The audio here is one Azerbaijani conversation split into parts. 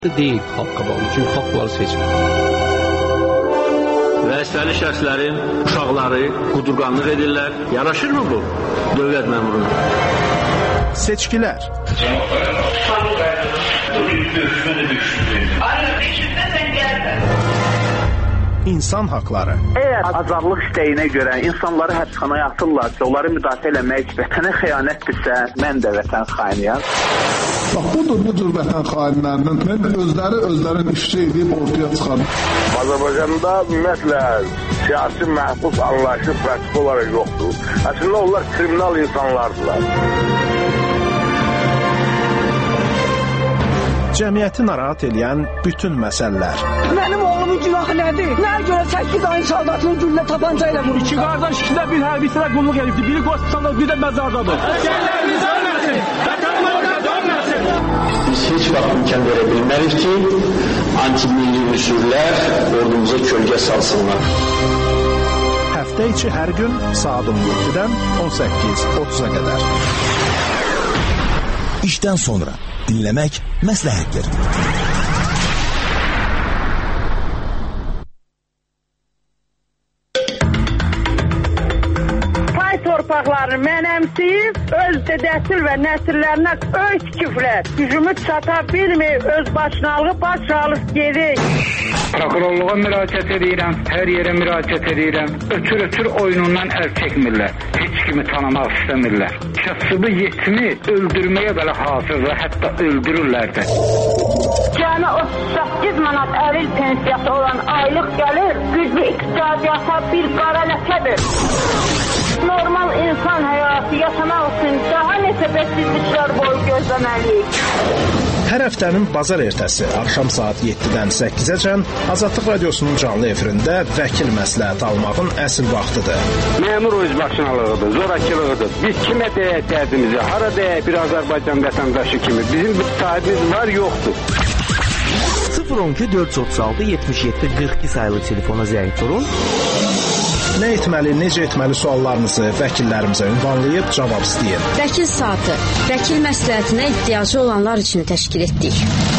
deyil xalqa bağlı. Çünki xalq bunları seçmir. Vəzifəli şəxslərin uşaqları qudurqanlıq edirlər. Yaraşırmı bu dövlət məmuruna? Seçkilər. İnsan haqları. Əgər azadlıq istəyinə görə insanları həbsxanaya atırlarsa, onları müdafiə eləmək vətənə xəyanətdirsə, mən də vətən xainiyəm. Bax, bu cür vətən xainlərindən özlərin işçi edib ortaya çıxan. Azərbaycanda ümumiyyətlə siyasi məhbus anlayışı pratik olaraq yoxdur. Əslində onlar kriminal insanlardılar. Cəmiyyəti narahat edən bütün məsələlər. Mənim oğlumun günahı nədir? Nəyə görə 8 ayın soldatını güllə tapanca ilə vurur? İki qardaş, iki də bir hərbiçilə qulluq edibdir. Biri qospitalda, bir də məzardadır. Əsgərlərimiz ölməsin! Vətənimizə dönməsin! Biz heç vaxt imkan verə bilmərik ki, anti-milli üsullar ordumuza kölgə salsınlar. Həftə içi hər gün saat 17-dən 18:30-a qədər. İşdən sonra dinləmək məsləhətdir. Pay torpaqlarını mənəmsiyib, öz dədəsil və nəsillərinə öz küfrət, gücümü çata bilmir, öz başınalığı baş alıb gedir. Prokurorluğa müraciət edirəm, hər yerə müraciət edirəm. Ötür oyunundan əl çəkmirlər. Heç kimi tanımaq istəmirlər. Kasıbı yetimi öldürməyə belə hazırdır, hətta öldürürlər də. Cəmi 38 manat əril pensiyası olan aylıq gəlir, güclü iqtisadiyyata bir qara ləkədir. Normal insan həyatı yaşamaq üçün daha neçə bəksizliklər boyu gözləməliyik. Hər həftənin bazar ertəsi axşam saat 7-dən 8-əcən Azadlıq Radiosunun canlı efirində vəkil məsləhəti almağın əsl vaxtıdır. Məmur özbaşınalığıdır, zorakılığıdır. Biz kimə deyək dərdimizi, hara deyək bir Azərbaycan vətəndaşı kimi. Bizim bir sahibimiz var, yoxdur. 012 436 77 42 sayılı telefona zəng vurun. Nə etməli, necə etməli suallarınızı vəkillərimizə ünvanlayıb cavab istəyin. Vəkil saatı, vəkil məsləhətinə ehtiyacı olanlar üçün təşkil etdik.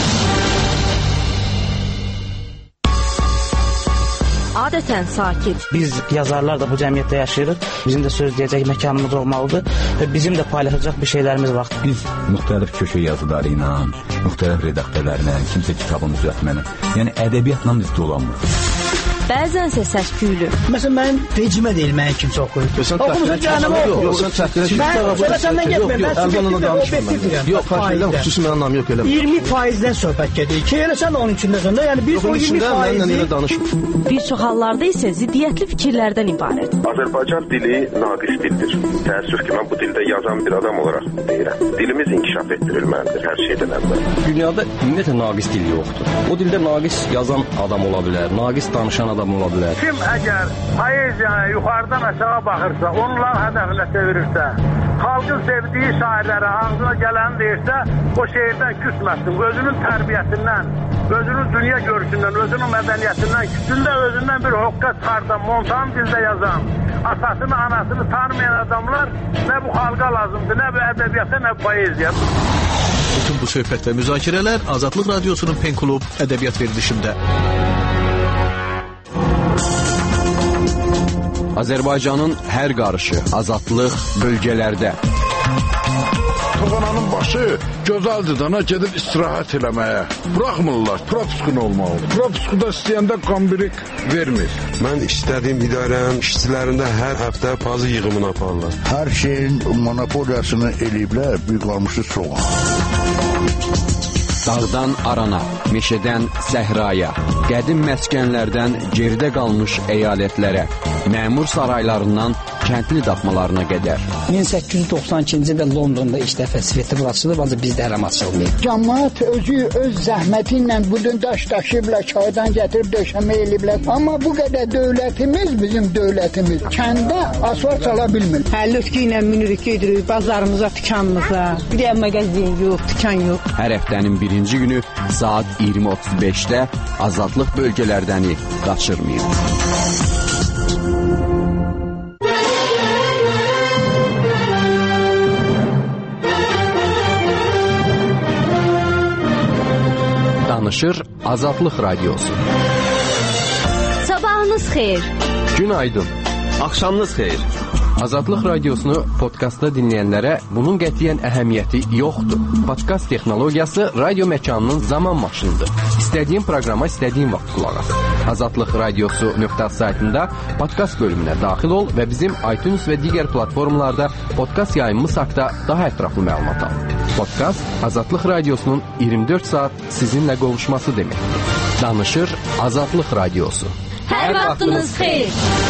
Adətən sakit. Biz yazarlar da bu cəmiyyətdə yaşayırıq. Bizim də söz deyəcək məkanımız olmalıdır və bizim də paylaşacaq bir şeylərimiz var. Biz müxtəlif köşə yazıları ilə, müxtəlif redaktörlərlə, kimsə kitabın düzəltməni, yəni ədəbiyyatla biz dolanmırıq. Bəzənsə səs-küylü. Məsələn, mənim vecimə deyil, mənim kimsə oxuyur. Oxumusun canım, oxu. Sən çəkdirək. Səndən getmir, mən sizin danışmıram. Yox, fərqlə xüsusi mən anlam yox eləmə. 20%-dən söhbət gedir. Ki, elə sən də onun içindəsən də, yəni biz o 20%-i... Bir çox hallarda isə ziddiyyətli fikirlərdən ibarət. Azərbaycan dili naqis dildir. Təəssüf ki, mən bu dildə yazan bir adam olaraq deyirəm. Dilimiz inkişaf etdirilməlidir hər şeydən əvvəl. Dünyada ümumiyyətlə naqis dil yoxdur. O dildə naqis yazan adam ola bilər, naqis danışan adam ola bilər. Kim əgər poeziyaya yuxarıdan aşağı baxırsa, onlar hədəfinə çevirirsə, xalqın sevdiyi şairlərə ağzına gələni deyirsə, o şehirdən küsməsin. Özünün tərbiyəsindən, özünün dünya görüşündən, özünün mədəniyyətindən, küsündə özündən bir hoqqa çıxardan, montan dildə yazan, atasını, anasını tanımayan adamlar nə bu xalqa lazımdır, nə bu ədəbiyyata, nə bu poeziya. Bütün bu söhbət və müzakirələr Azadlıq Radiosunun Pen Klub ədəbiyyat verilişində. Azərbaycanın hər qarışı, azadlıq bölgələrdə. Toğananın başı gözəldir dana gedib istirahət eləməyə. Buraxmırlar, propiskun olmalı. Propiskuda istəyəndə qambirik vermir. Mən istədiyim idarənin işçilərində hər həftə pazı yığımını aparırlar. Hər şeyin monopoliyasını eləyiblər, bir qalmışı soğan. Dağdan arana, meşədən səhraya, qədim məskənlərdən geridə qalmış əyalətlərə, məmur saraylarından kəndli daxmalarına qədər. 1892-ci ildə Londonda ilk dəfə Svetogor açılıb, ancaq bizdə hələm açılmayıb. Cəmaət özü öz zəhməti ilə budun daş daşıyıblar, çaydan gətirib döşəmə eləyiblər. Amma bu qədər dövlətimiz, bizim dövlətimiz kəndə asfalt çala bilmir. Lütki ilə minirik gedirik bazarımıza, dükanımıza. Bir də mağazin yox, dükan yox. Hər həftənin birinci günü saat 20:35-də azadlıq bölgələrdəni qaçırmayın. Danışır Azadlıq Radiosu. Sabahınız xeyir. Günaydın. Axşamınız xeyir. Azadlıq Radiosunu podkastda dinləyənlərə bunun qətiyyən əhəmiyyəti yoxdur. Podkast texnologiyası radio məkanının zaman maşınıdır. İstədiyin proqrama istədiyin vaxt qulaq as. Azadlıq Radiosu.az saytında podkast bölümünə daxil ol və bizim iTunes və digər platformalarda podkast yayımımız haqqında daha ətraflı məlumat al. Podkast Azadlıq Radiosunun 24 saat sizinlə qovuşması deməkdir. Danışır Azadlıq Radiosu. Hər vaxtınız xeyir.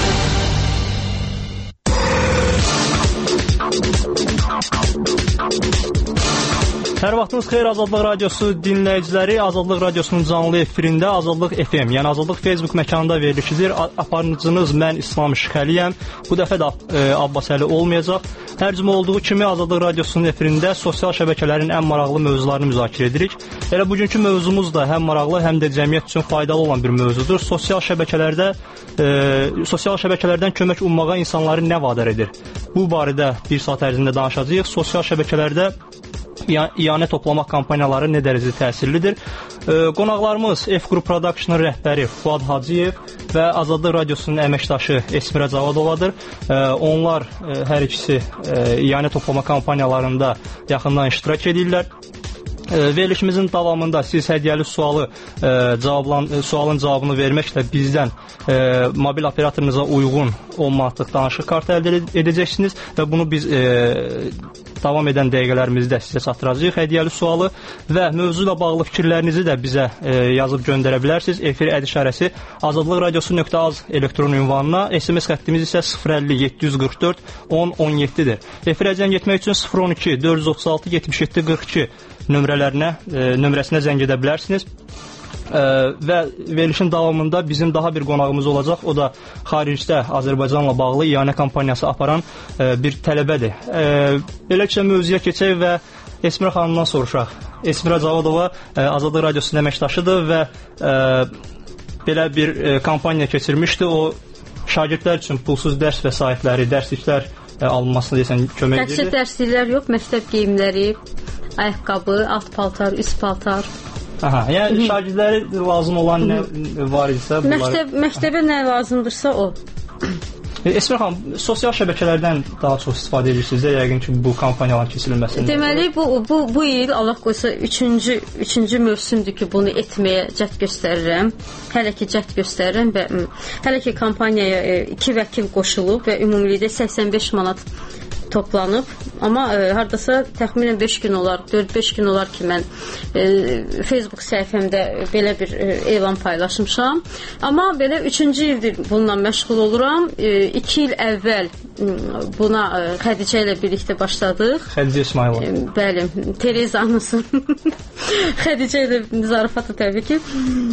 Hər vaxtınız xeyir Azadlıq Radiosu dinləyiciləri. Azadlıq Radiosunun canlı efirində Azadlıq FM, yəni Azadlıq Facebook məkanında verilişidir. Aparıcınız mən İslam Şıxəliyəm. Bu dəfə də Abbas Əli olmayacaq. Hər cümə olduğu kimi Azadlıq Radiosunun efirində sosial şəbəkələrin ən maraqlı mövzularını müzakirə edirik. Elə bugünkü mövzumuz da həm maraqlı, həm də cəmiyyət üçün faydalı olan bir mövzudur. Sosial şəbəkələrdən kömək ummağa insanları nə vadar edir? Bu barədə bir saat ərzində danışacağıq. Sosial şəbəkələrdə iyanə toplamaq kampaniyaları nə dərəcədə təsirlidir? Qonaqlarımız F-Group Production rəhbəri Fuad Hacıyev və Azadlıq Radiosunun əməkdaşı Esmira Cavadovadır. Onlar hər ikisi iyanə toplama kampaniyalarında yaxından iştirak edirlər. Verilişimizin davamında siz hədiyyəli sualın cavabını verməklə bizdən mobil operatorunuza uyğun 10 manatlıq danışıq kartı əldə edəcəksiniz və bunu biz davam edən dəqiqələrimizdə sizə çatdıracağıq hədiyyəli sualı və mövzu ilə bağlı fikirlərinizi də bizə yazıb göndərə bilərsiniz. Efir əd işarəsi azadlıqradiosu.az elektron ünvanına, SMS xəttimiz isə 050 744 10 17-dir. Efirə zəng etmək üçün 012 436 77 42 nömrəsinə zəng edə bilərsiniz. Və verilişin davamında bizim daha bir qonağımız olacaq. O da xaricdə Azərbaycanla bağlı iyanə kampaniyası aparan bir tələbədir. Beləcə mövzuya keçək və Esmira xanımdan soruşaq. Esmira Cavadova Azadlıq Radiosunun əməkdaşıdır və belə bir kampaniya keçirmişdi. O şagirdlər üçün pulsuz dərs vəsaitləri, dərsliklər alınmasına desən kömək edir. Təkcə dərsliklər yox, məktəb geyimləri, ayaqqabı, alt paltar, üst paltar. Aha, yəni şagirdləri lazım olan nə var idisə bunlar. Məktəbə nə lazımdırsa o. Esmir xanım, sosial şəbəkələrdən daha çox istifadə edirsiniz də, yəqin ki, bu kampaniyaların keçirilməsində. Deməli, bu il Allah qoysa üçüncü mövsümdür ki, bunu etməyə cəhd göstərirəm. Hələ ki cəhd göstərirəm və hələ ki kampaniyaya 2 vəkil qoşulub və ümumilikdə 85 manat toplanıb. Amma hardasa təxminən 5 gün olar, 4-5 gün olar ki, mən Facebook səhifəmdə belə bir elan paylaşmışam. Amma belə 3-cü ildir bununla məşğul oluram. 2 il əvvəl buna Xədicə ilə birlikdə başladıq. Xədicə İsmailova. Bəli, Tereza anası. Xədicə ilə zarafatı təbii ki.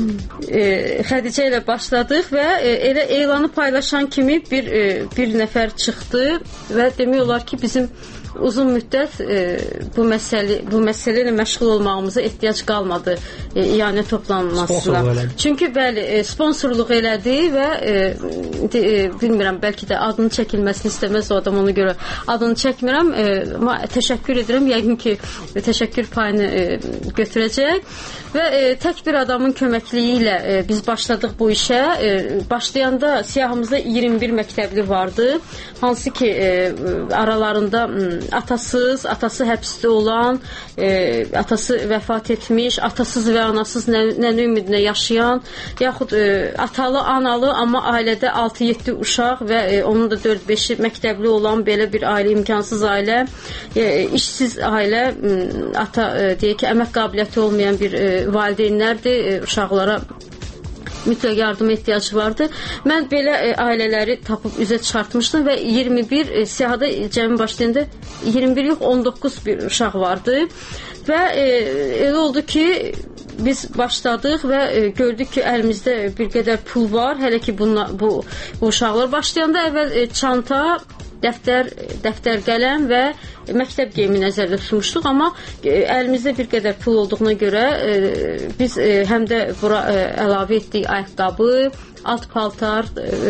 Xədicə ilə başladıq və elə elanı paylaşan kimi bir nəfər çıxdı və demək olar ki, bizim uzun müddət bu məsələ ilə məşğul olmağımıza ehtiyac qalmadı iyanə toplanmasına. Çünki bəli, sponsorluq elədi və bilmirəm, bəlkə də adını çəkilməsini istəməz o adam, ona görə adını çəkmirəm, amma təşəkkür edirəm, yəqin ki təşəkkür payını götürəcək və tək bir adamın köməkliyi ilə biz başladıq bu işə. Başlayanda siyahımızda 21 məktəbli vardı, hansı ki aralarında atası həbsdə olan, atası vəfat etmiş, atasız və anasız nənə ümidinə yaşayan, yaxud atalı, analı, amma ailədə 6-7 uşaq və onun da 4-5-i məktəbli olan belə bir ailə, imkansız ailə, işsiz ailə, ata deyək ki, əmək qabiliyyəti olmayan bir valideynlərdir, uşaqlara mütləq yardıma ehtiyacı vardı. Mən belə ailələri tapıb üzə çıxartmışdım və 21 siyahıda cəmi başlayanda 21 yox 19 bir uşaq vardı və elə oldu ki biz başladıq və gördük ki əlimizdə bir qədər pul var. Hələ ki bu uşaqlar başlayanda əvvəl çanta, dəftər qələm və məktəb geyimi nəzərdə tutmuşduq, amma əlimizdə bir qədər pul olduğuna görə biz həm də bura əlavə etdik ayaqqabı, alt paltar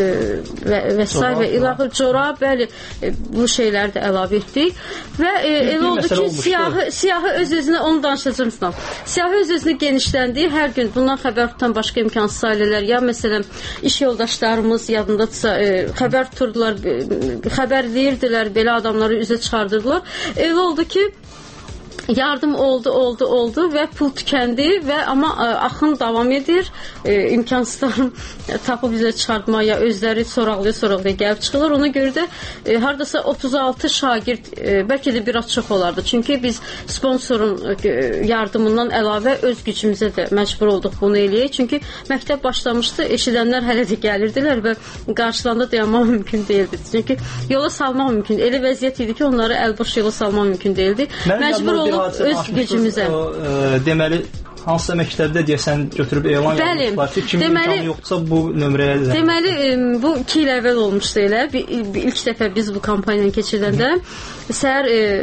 və s. və ilahi corab, bəli, bu şeyləri də əlavə etdik və elə oldu ki, siyahı öz-özünə, onu danışacağım sizdən, siyahı öz-özünə genişləndi, hər gün bundan xəbər tutan başqa imkansız ailələr, ya məsələn, iş yoldaşlarımız yadındadırsa, xəbər tuturdular, xəbərləyirdilər, belə adamları üzə çıxardırdılar, elə oldu ki, yardım oldu və pul tükəndi və amma axın davam edir. İmkansızlarım tapıb bizə çıxartmaya, özləri soraqlaya gəlib çıxırlar. Ona görə də hardasa 36 şagird, bəlkə də biraz çox olardı. Çünki biz sponsorun yardımından əlavə öz gücümüzə də məcbur olduq bunu eləyək. Çünki məktəb başlamışdı, eşidənlər hələ də gəlirdilər və qarşılarında dayanmaq mümkün deyildi. Çünki yola salmaq mümkün. Elə vəziyyət idi ki, onları əlboş yola salmaq mümkün deyildi. Məcbur olduq öz gücümüzə. Deməli, hansısa məktəbdə deyəsən götürüb elan yapmışlar ki, kimin imkanı yoxdursa bu nömrəyə zəng. Deməli, bu 2 il əvvəl olmuşdu elə. İlk dəfə biz bu kampaniyanı keçirdəndə səhər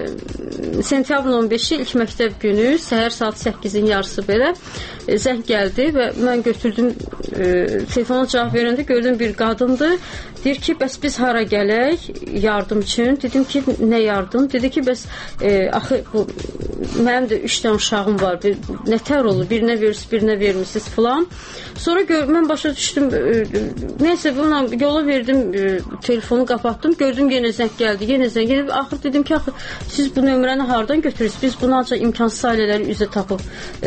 sentyabrın 15-i ilk məktəb günü, səhər saat 8-in yarısı belə zəng gəldi və mən götürdüm, telefona cavab verəndə gördüm bir qadındır. Deyir ki, bəs biz hara gələk yardım üçün? Dedim ki, nə yardım? Dedi ki, bəs axı mənim də 3 dənə uşağım var. Nətər olur? Birinə verirsiniz, birinə vermirsiniz filan. Sonra mən başa düşdüm. Nəysə, buna yola verdim, telefonu qapatdım. Gördüm yenə zəng gəldi. Yenə zəng gəldi. Axır dedim ki, axı siz bu nömrəni hardan götürürsünüz? Biz bunu ancaq imkansız ailələri üzə tapıb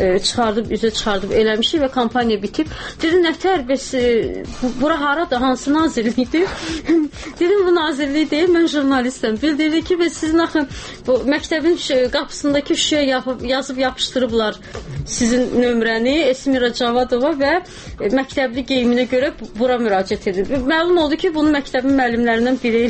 çıxardıb eləmişik və kampaniya bitib. Dedi, nətər, bəs bura haradır? Hansı nazirlikdir? Dedim, bu nazirlik deyil, mən jurnalistəm. Bildirdi ki, bəs sizin axı bu məktəbin qapısındakı şüşəyə yazıb yapışdırıblar sizin nömrəni, Esmira Cavadova və məktəbli geyiminə görə bura müraciət edib. Məlum oldu ki, bunu məktəbin müəllimlərindən biri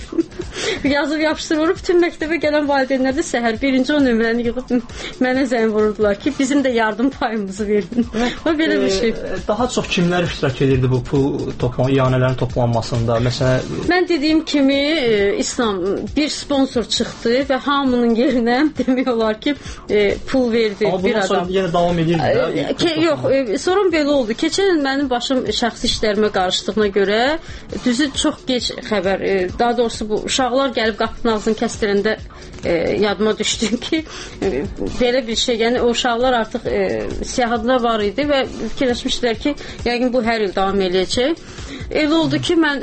yazıb yapışdırılır. Bütün məktəbə gələn valideynlər də səhər birinci o nömrəni yığıb mənə zəng vururdular ki, bizim də yardım payımızı verin. Belə bir şey. Daha çox kimlər iştirak edirdi bu pul iyanələrin toplanmasında? Məsələn, mən dediyim kimi İslam bir sponsor çıxdı və hamının yerinə demək olar ki, pul verdi bir adam. Amma yenə davam edirdi. Yox, sonra belə oldu. Keçən il mənim başım şəxsi işlərimə qarışdığına görə düzü çox geç xəbər, daha doğrusu bu uşaqlar gəlib qapının ağzını kəsdirəndə yadıma düşdü ki, belə bir şey, yəni o uşaqlar artıq siyahıda var idi və fikirləşmişdilər ki, yəqin bu hər il davam eləyəcək. Elə oldu ki, mən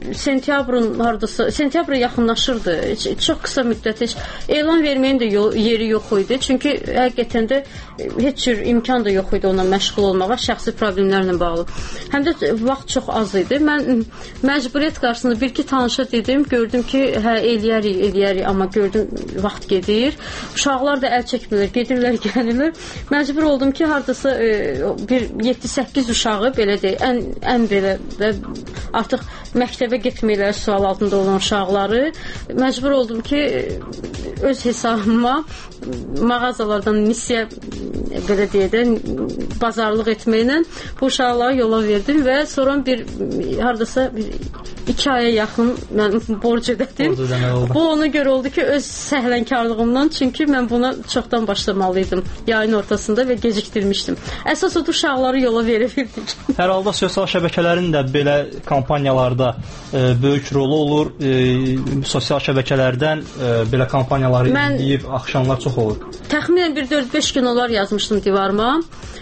sentyabra yaxınlaşırdı. Çox qısa müddət heç elan verməyin də yeri yox idi. Çünki həqiqətən də heç cür imkan da yox idi ona məşğul olmağa, şəxsi problemlərlə bağlı. Həm də vaxt çox az idi. Mən məcburiyyət qarşısında bir-iki tanışa dedim, gördüm ki, hə, eləyərik, amma gördüm vaxt gedir. Uşaqlar da əl çəkmirlər, gedirlər, gəlirlər. Məcbur oldum ki, hardasa bir 7-8 uşağı, belə deyək, ən belə və artıq məktəbə getməkləri sual altında olan uşaqları məcbur oldum ki, öz hesabıma mağazalardan missiya, belə deyək də, bazarlıq etməklə bu uşaqları yola verdim və sonra hardasa 2 aya yaxın mən borc ödədim. Bu ona görə oldu ki, öz səhlənkarlığımdan, çünki mən buna çoxdan başlamalıydım yayın ortasında və gecikdirmişdim. Əsas o uşaqları yola verə bildik. Hər halda sosial şəbəkələrin də belə kampaniyalarda böyük rolu olur. Sosial şəbəkələrdən belə kampaniyaları izləyib axşamlar çox olur. Təxminən bir 4-5 gün olar yazmışdım divarıma.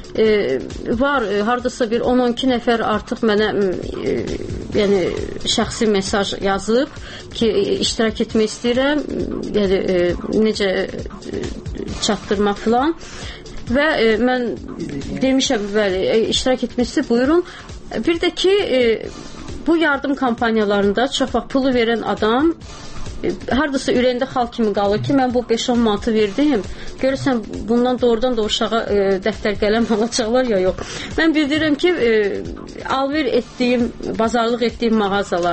Var, hardasa bir 10-12 nəfər artıq mənə yəni şəxsi mesaj yazıb ki, iştirak etmək istəyirəm, yəni necə çatdırmaq filan və mən demişəm, bəli, iştirak etmək buyurun. Bir də ki, bu yardım kampaniyalarında çox vaxt pulu verən adam hardasa ürəyində xal kimi qalır ki, mən bu 5-10 manatı verdim, görürsən bundan doğrudan da uşağa dəftər qələm alacaqlar ya yox. Mən bildirirəm ki, alver etdiyim, bazarlıq etdiyim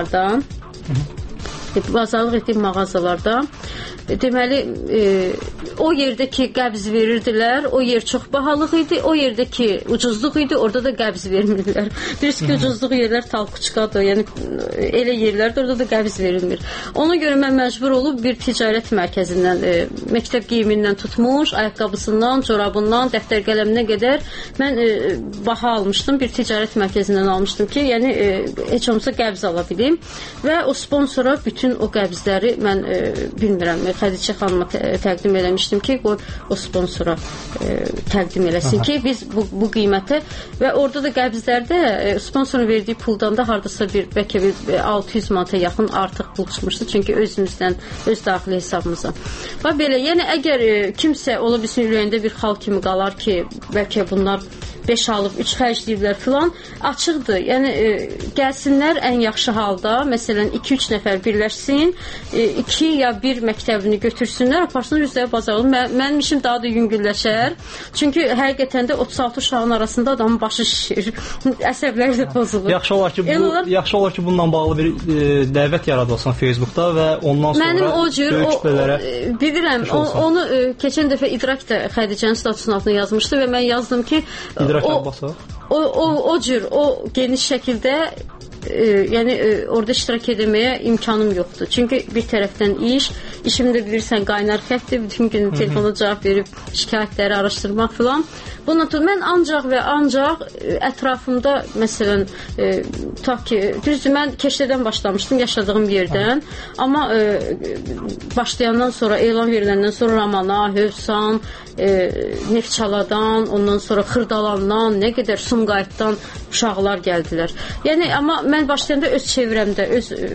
mağazalardan deməli o yerdəki qəbz verirdilər, o yer çox bahalıq idi, o yerdəki ucuzluq idi, orada da qəbz vermirdilər. Bilirsiniz ki, ucuzluq yerlər Talkuçkadır, yəni elə yerlərdə orada da qəbz verilmir. Ona görə mən məcbur olub bir ticarət mərkəzindən, məktəb geyimindən tutmuş, ayaqqabısından, corabından, dəftər qələminə qədər mən baha almışdım, bir ticarət mərkəzindən almışdım ki, yəni heç olmasa qəbz ala bilim və o sponsora bütün o qəbzləri mən bilmirəm, Xədicə xanıma təqdim eləmişdim ki, qoy o sponsora təqdim eləsin ki, biz bu qiymətə və orada da qəbzlərdə sponsorun verdiyi puldan da hardasa bəlkə 600 manata yaxın artıq pul çıxmışdı, çünki özümüzdən, öz daxili hesabımıza. Və belə, yəni əgər kimsə ola bilsin ürəyində bir xal kimi qalar ki, bəlkə bunlar 5 alıb, 3 xərcləyiblər filan, açıqdır. Yəni, gəlsinlər ən yaxşı halda, məsələn, 2-3 nəfər birləşsin, 2 ya 1 məktəbini götürsünlər, aparsınlar üzrə bazarlı. Mənim işim daha da yüngülləşər. Çünki həqiqətən də 36 uşağın arasında adamın başı şişir. Əsəbləri də pozulur. Yaxşı olar ki, bununla bağlı bir dəvət yaradılsın Facebookda və ondan sonra mənim o cür, böyük kütlələrə bilirəm, onu keçən dəfə İdrak da Xədicənin statusunun altına yazmışdı və mən yazdım ki, o cür, o geniş şəkildə yəni orada iştirak etməyə imkanım yoxdur. Çünki bir tərəfdən işimdə bilirsən qaynar xəttdir, bütün gün telefona cavab verib şikayətləri araşdırmaq filan. Bununla mən ancaq ətrafımda məsələn tutaq ki, düzdür, mən Keşədən başlamışdım, yaşadığım yerdən, amma başlayandan sonra, elan veriləndən sonra Ramana, Hövsan, Neftçaladan, ondan sonra Xırdalandan, nə qədər Sumqayıtdan uşaqlar gəldilər. Yəni, amma mən başlayanda öz çevrəmdə,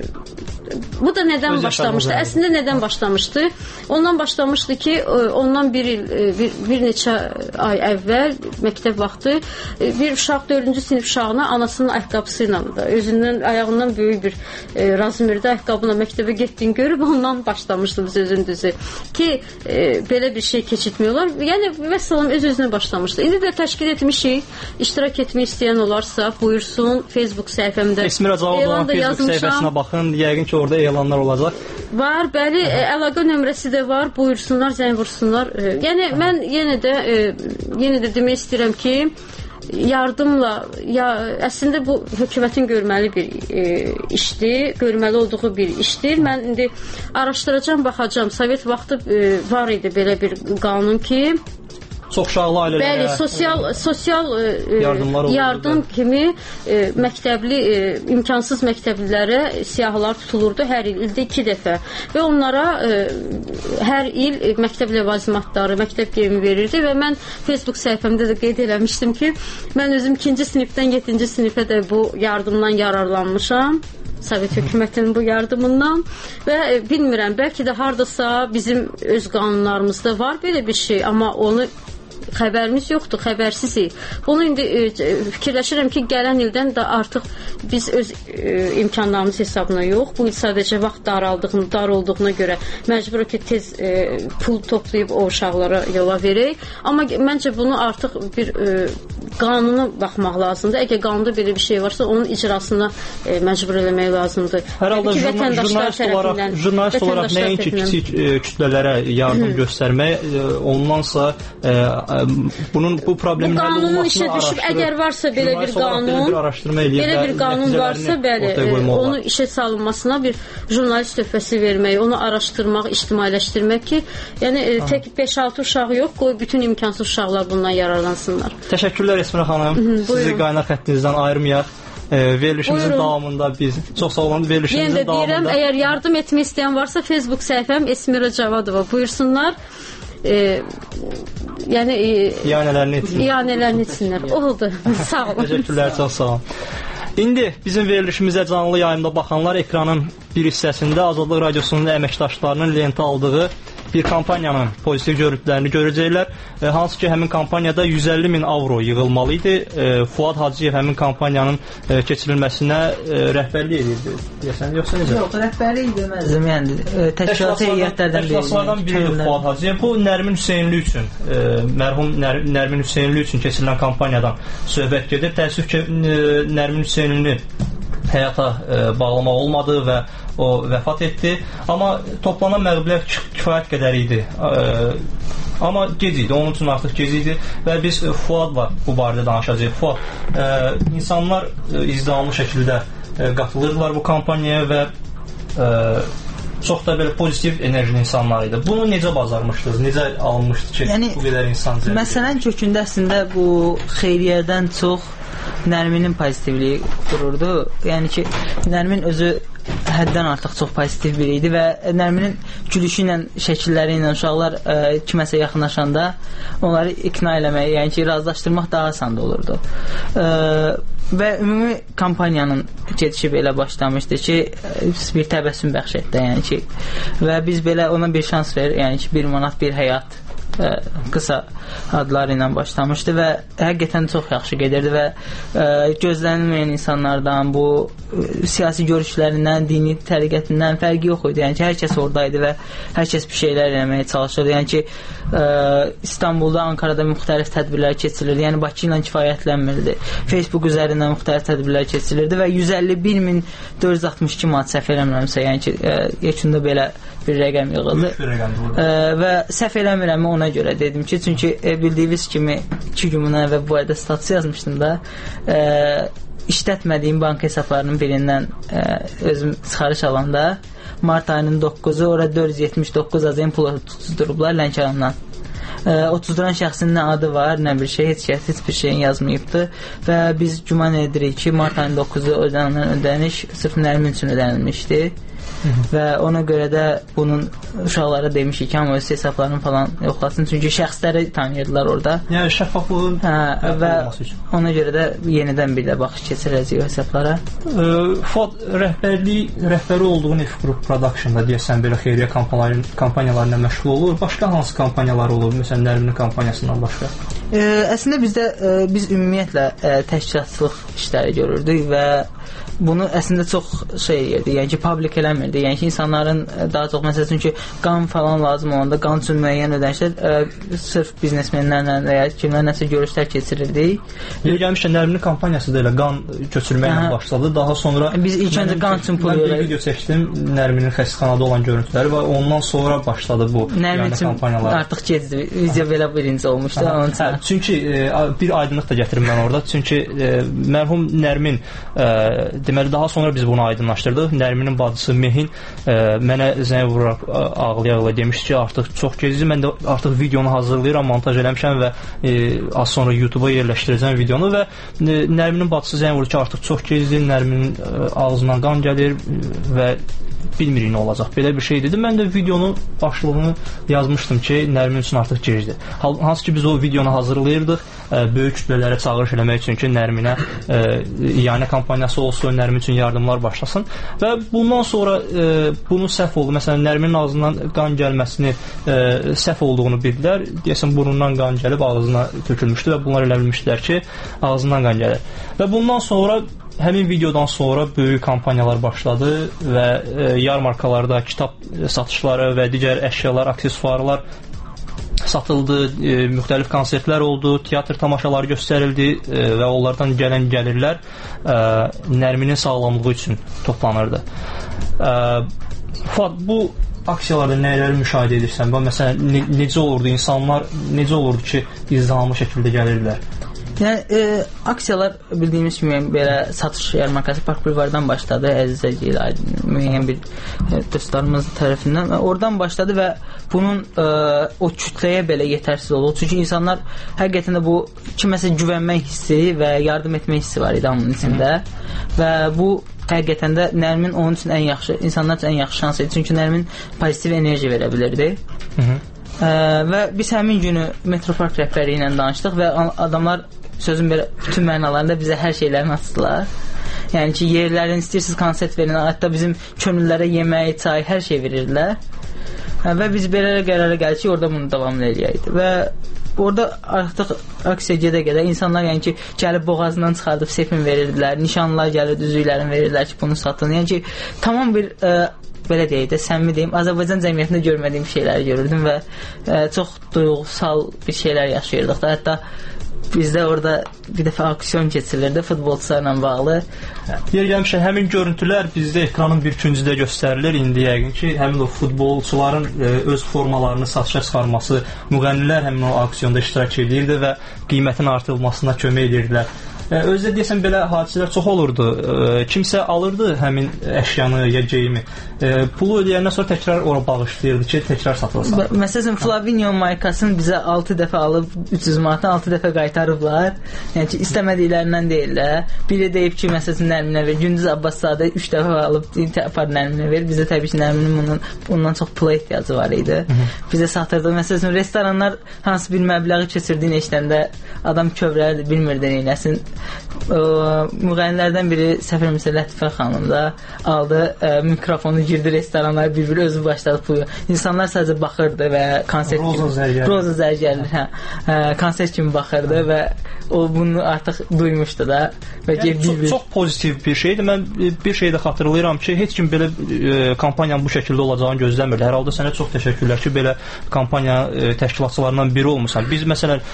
bu da nədən başlamışdı? Əslində nədən başlamışdı? Ondan başlamışdı ki, ondan bir neçə ay əvvəl məktəb vaxtı bir uşaq 4-cü sinif uşağına anasının ayaqqabısı ilə da, özündən, ayağından böyük bir razmerdə ayaqqabına məktəbə getdiyini görüb ondan başlamışdı biz özündüzü. Ki, belə bir şey keçirtmiyorlar. Yəni, vəssalam öz-özünə başlamışdı. İndi də təşkil etmişik. İştirak etmək istəyən olarsa, buyursun Facebook səhifəmdə. Esmira Cavadova Facebook səhifəsinə baxın. Yəqin ki, orada elanlar olacaq. Var, bəli, əlaqə nömrəsi də var. Buyursunlar, zəng vursunlar. Yəni, mən yenə də demək istəyirəm ki, yardımla, əslində bu hökumətin görməli bir işdir, görməli olduğu bir işdir. Mən indi araşdıracağım, baxacağım. Sovet vaxtı var idi belə bir qanun ki, çoxuşaqlı ailələrə sosial yardım kimi məktəbli, imkansız məktəblilərə siyahılar tutulurdu hər ildə 2 dəfə və onlara hər il məktəb ləvazimatları, məktəb geyimi verirdi və mən Facebook səhifəmdə də qeyd eləmişdim ki, mən özüm 2-ci sinifdən 7-ci sinifə də bu yardımdan yararlanmışam. Sovet hökumətinin bu yardımından və bilmirəm, bəlkə də hardasa bizim öz qanunlarımızda var belə bir şey, amma onu xəbərimiz yoxdur, xəbərsizik. Bunu indi fikirləşirəm ki, gələn ildən də artıq biz öz imkanlarımız hesabına yox, bu il sadəcə vaxt dar olduğuna görə məcbur ki, tez pul toplayıb o uşaqlara yola verək. Amma məncə bunu artıq bir qanuna baxmaq lazımdır. Əgər qanunda belə bir şey varsa, onun icrasına məcbur eləmək lazımdır. Hər halda jurnalist olaraq nəinki kiçik kütlələrə yardım göstərmək, ondansa bu problemin həll olmasını araşdırıb, əgər varsa belə bir qanun varsa, bəli, onu işə salınmasına bir jurnalist töhfəsi vermək, onu araşdırmaq, ictimailəşdirmək ki, yəni tək 5-6 uşaq yox, qoy bütün imkansız uşaqlar bundan yararlansınlar. Təşəkkürlər Esmira xanım. Sizi qaynar xəttinizdən ayırmayaq. Verilişimizin davamında biz çox sağ olun. Yenə də deyirəm, əgər yardım etmək istəyən varsa Facebook səhifəm Esmira Cavadova buyursunlar. Yəni iyanələrini etsinlər. Oldu. Sağ olun. Təşəkkürlər, çox sağ olun. İndi bizim verilişimizə canlı yayımda baxanlar ekranın bir hissəsində Azadlıq Radiosunun əməkdaşlarının lentə aldığı bir kampaniyanın pozitiv görüntülərini görəcəklər. Hansı ki, həmin kampaniyada 150.000 avro yığılmalı idi. Fuad Hacıyev həmin kampaniyanın keçirilməsinə rəhbərlik edirdi. Deyəsən, yoxsa necə? Yox, rəhbərlik deməzdim. Yəni, təşkilatı heyətlərdən biri. Təşkilatlardan biridir Fuad Hacıyev. Bu Nərmin Hüseynli üçün, mərhum Nərmin Hüseynli üçün keçirilən kampaniyadan söhbət gedir. Təəssüf ki, Nərmin Hüseynli həyata bağlamaq olmadı və o vəfat etdi. Amma toplanan məbləğ kifayət qədər idi. Amma gec idi, onun üçün artıq gec idi və biz Fuadla bu barədə danışacağıq. Fuad, insanlar izdamlı şəkildə qatılırdılar bu kampaniyaya və çox da belə pozitiv enerjili insanlar idi. Bunu necə bacarmışdınız? Necə alınmışdı ki, yəni, bu qədər insan cəlb edir? Məsələn, kökündə əslində bu xeyriyyədən çox Nərminin pozitivliyi dururdu. Yəni ki, Nərmin özü həddən artıq çox pozitiv biri idi və Nərminin gülüşü ilə, şəkilləri ilə uşaqlar kiməsə yaxınlaşanda onları ikna eləmək, yəni ki, razılaşdırmaq daha asan olurdu. Və ümumi kampaniyanın gedişi belə başlamışdı ki, bir təbəssüm bəxş etdi, yəni ki, və biz belə ona bir şans verir, yəni ki, 1 manat bir həyat qısa adları ilə başlamışdı və həqiqətən çox yaxşı gedirdi və gözlənilməyən insanlardan, bu siyasi görüşlərindən, dini təriqətindən fərqi yox idi. Yəni ki, hər kəs oradaydı və hər kəs bir şeylər eləməyə çalışırdı. Yəni ki, İstanbulda, Ankarada müxtəlif tədbirlər keçirilirdi. Yəni Bakı ilə kifayətlənmirdi. Facebook üzərindən müxtəlif tədbirlər keçirilirdi və 151.462 manat səhv eləmirəmsə, yəni ki, yekunda belə bir rəqəm yığıldı. Və səhv eləmirəm ona görə dedim ki, çünki bildiyiniz kimi 2 gün bundan əvvəl bu arada status yazmışdım da, işlətmədiyim bank hesablarının birindən özüm çıxarış alanda mart ayının 9-u ora 479 azayın pulu tuzdurublar Lənkərandan. 30-duran şəxsin nə adı var, nə bir şey, heç bir şeyin yazmayıbdı və biz güman edirik ki, mart ayının 9-u ödəniş sırf Nərmin üçün ödənilmişdi. Və ona görə də bunun uşaqlara demişik ki, amma öz hesablarını falan yoxlasın, çünki şəxsləri tanıyırdılar orada. Yəni şəffaflığın və ona görə də yenidən bir də baxış keçirəcəyik hesablara. Fuad, rəhbəri olduğun F Group Production-da deyəsən belə xeyriyyə kampaniyalarına məşğul olur. Başqa hansı kampaniyalar olur? Məsələn, Nərminin kampaniyasından başqa? Əslində biz ümumiyyətlə təşkilatçılıq işləri görürdük və bunu əslində çox şey edirdi, yəni ki, publik eləmirdi. Yəni ki, insanların daha çox, məsəl üçün ki, qan falan lazım olanda, qan üçün müəyyən ödənişlər sırf biznesmenlərlə və ya kimlər nəsə görüşlər keçirirdi. Gəlmişkən, Nərminin kampaniyası da elə qan köçürməklə başladı. Daha sonra biz ilk öncə qan üçün pul bir video çəkdim, Nərminin xəstəxanada olan görüntüləri və ondan sonra başladı bu Nərmin üçün kampaniyalar. Artıq gecdir. Video belə birinci olmuşdu. Çünki bir aydınlıq da gətirim mən orada. Çünki mərhum Nərmin deməli, daha sonra biz bunu aydınlaşdırdıq. Nərminin bacısı Mehin mənə zəng vuraraq ağlaya-ağlaya demişdi ki, artıq çox gecdir, mən də artıq videonu hazırlayıram, montaj eləmişəm və az sonra YouTube-a yerləşdirəcəm videonu və Nərminin bacısı zəng vurur ki, artıq çox gecdir, Nərminin ağzından qan gəlir və bilmirik nə olacaq. Belə bir şey dedi. Mən də videonun başlığını yazmışdım ki, Nərmin üçün artıq gecdir. Hansı ki, biz o videonu hazırlayırdıq, böyük kütlələrə çağırış eləmək üçün ki, Nərminə iyanə kampaniyası olsun, Nərmin üçün yardımlar başlasın və bundan sonra bunu səhv oldu. Məsələn, Nərminin ağzından qan gəlməsini səhv olduğunu bildilər. Deyəsən, burnundan qan gəlib ağzına tökülmüşdü və bunlar elə bilmişdilər ki, ağzından qan gəlir. Və bundan sonra həmin videodan sonra böyük kampaniyalar başladı və yarmarkalarda kitab satışları və digər əşyalar, aksesuarlar satıldı, müxtəlif konsertlər oldu, teatr tamaşaları göstərildi və onlardan gələn gəlirlər Nərminin sağlamlığı üçün toplanırdı. Fuad, bu aksiyalarda nələri müşahidə edirsən? Məsələn, necə olurdu insanlar, necə olurdu ki, izdamlı şəkildə gəlirdilər? Yəni, aksiyalar bildiyimiz kimi belə satış yarmarkası Park Bulvardan başladı, Əzizə ilə müəyyən bir dostlarımız tərəfindən. Oradan başladı və bunun o kütləyə belə yetərsiz oldu. Çünki insanlar həqiqətən də bu kiməsə güvənmək hissi və yardım etmək hissi var idi hamının içində və bu həqiqətən də Nərmin onun üçün ən yaxşı, insanlar üçün ən yaxşı şans idi. Çünki Nərmin pozitiv enerji verə bilirdi. Və biz həmin günü Metropark rəhbəri ilə danışdıq və adamlar sözün belə bütün mənalarında bizə hər şeylərini açdılar. Yəni ki, yerlərin istəyirsiniz konsert verin, hətta bizim könüllərə yemək, çay, hər şey verirdilər. Və biz belə qərara gəldik ki, orada bunu davamlı eləyəydik. Və orada artıq aksiya gedə-gedə insanlar yəni ki, gəlib boğazından çıxardıb sepin verirdilər, nişanlılar gəlir, üzüklərini verirdilər ki, bunu satın. Yəni ki, tamam bir belə deyək də, səmimi deyim, Azərbaycan cəmiyyətində görmədiyim şeyləri görürdüm və çox duyğusal bir şeylər yaşayırdıq da. Hətta bizdə orada bir dəfə aksiyon keçirilirdi futbolçularla bağlı. Yer gəlmişə həmin görüntülər bizdə ekranın bir küncündə göstərilir. İndi yəqin ki, həmin o futbolçuların öz formalarını satışa çıxarması, müğənnilər həmin o aksiyonda iştirak edirdi və qiymətin artırılmasına kömək edirdilər. Özdə deyəsən belə hadisələr çox olurdu. Kimsə alırdı həmin əşyanı ya geyimi. Pulu ödəyəndən sonra təkrar ora bağışlayırdı ki, təkrar satılsın. Məsələn, Flavinio maykasını bizə 6 dəfə alıb 300 manatdan 6 dəfə qaytarıblar. Yəni ki, istəmədiklərindən deyirlər. Biri deyib ki, məsələn, Nərminə ver. Gündüz Abbaszadə 3 dəfə alıb apar Nərminə ver. Bizə təbii ki, Nərminin bundan çox pula ehtiyacı var idi. Bizə satırdı. Məsələn, restoranlar hansı bir məbləği keçirdiyin eşləndə adam kövrəldi, bilmirdi neyləsin. Müğənnilərdən biri Səfər Müsə Lətifə xanım da aldı, mikrofonu girdi restoranlar, bir özü başladı pulu. İnsanlar sadəcə baxırdı və konsert Roza Zərgərli konsert kimi baxırdı və o bunu artıq duymuşdu da və çox pozitiv bir şeydir. Mən bir şey də xatırlayıram ki, heç kim belə kampaniyanın bu şəkildə olacağını gözləmirdi. Hər halda sənə çox təşəkkürlər ki, belə kampaniya təşkilatçılarından biri olmusan. Biz məsələn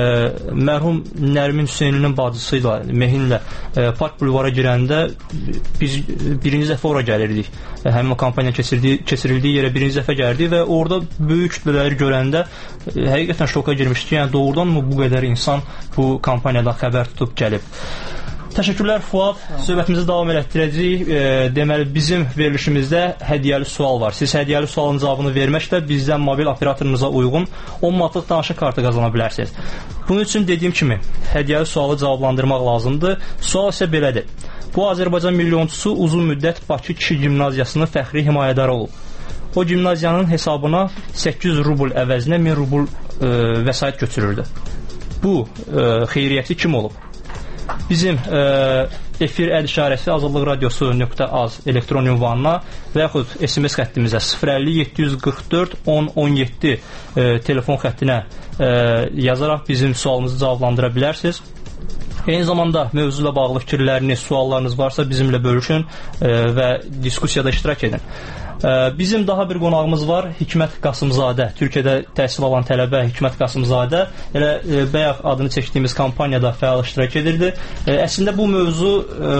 mərhum Nərmin Hüseynlinin bacısı ilə Mehinlə Park Bulvara girəndə biz birinci dəfə ora gəlirdik. Həmin o kampaniya keçirildiyi yerə birinci dəfə gəldik və orada böyük kütlələri görəndə həqiqətən şoka girmişdik. Yəni doğrudanmı bu qədər insan bu kampaniyadan xəbər tutub gəlib? Təşəkkürlər Fuad. Söhbətimizi davam elətdirəcəyik. Deməli, bizim verilişimizdə hədiyyəli sual var. Siz hədiyyəli sualın cavabını verməklə bizdən mobil operatorumuza uyğun 10 manatlıq danışıq kartı qazana bilərsiniz. Bunun üçün dediyim kimi, hədiyyəli sualı cavablandırmaq lazımdır. Sual isə belədir. Bu Azərbaycan milyonçusu uzun müddət Bakı Kişi Gimnaziyasının fəxri himayədarı olub. O gimnaziyanın hesabına 800 rubl əvəzinə 1000 rubl vəsait götürürdü. Bu xeyriyyəti kim olub? Bizim efir əd işarəsi azadlıq radiosu.az elektron ünvanına və yaxud SMS xəttimizə 050 744 1017 telefon xəttinə yazaraq bizim sualımızı cavablandıra bilərsiniz. Eyni zamanda mövzu ilə bağlı fikirləriniz, suallarınız varsa bizimlə bölüşün və diskusiyada iştirak edin. Bizim daha bir qonağımız var, Hikmət Qasımzadə, Türkiyədə təhsil alan tələbə Hikmət Qasımzadə. Elə bayaq adını çəkdiyimiz kampaniyada fəal iştirak edirdi. Əslində bu mövzu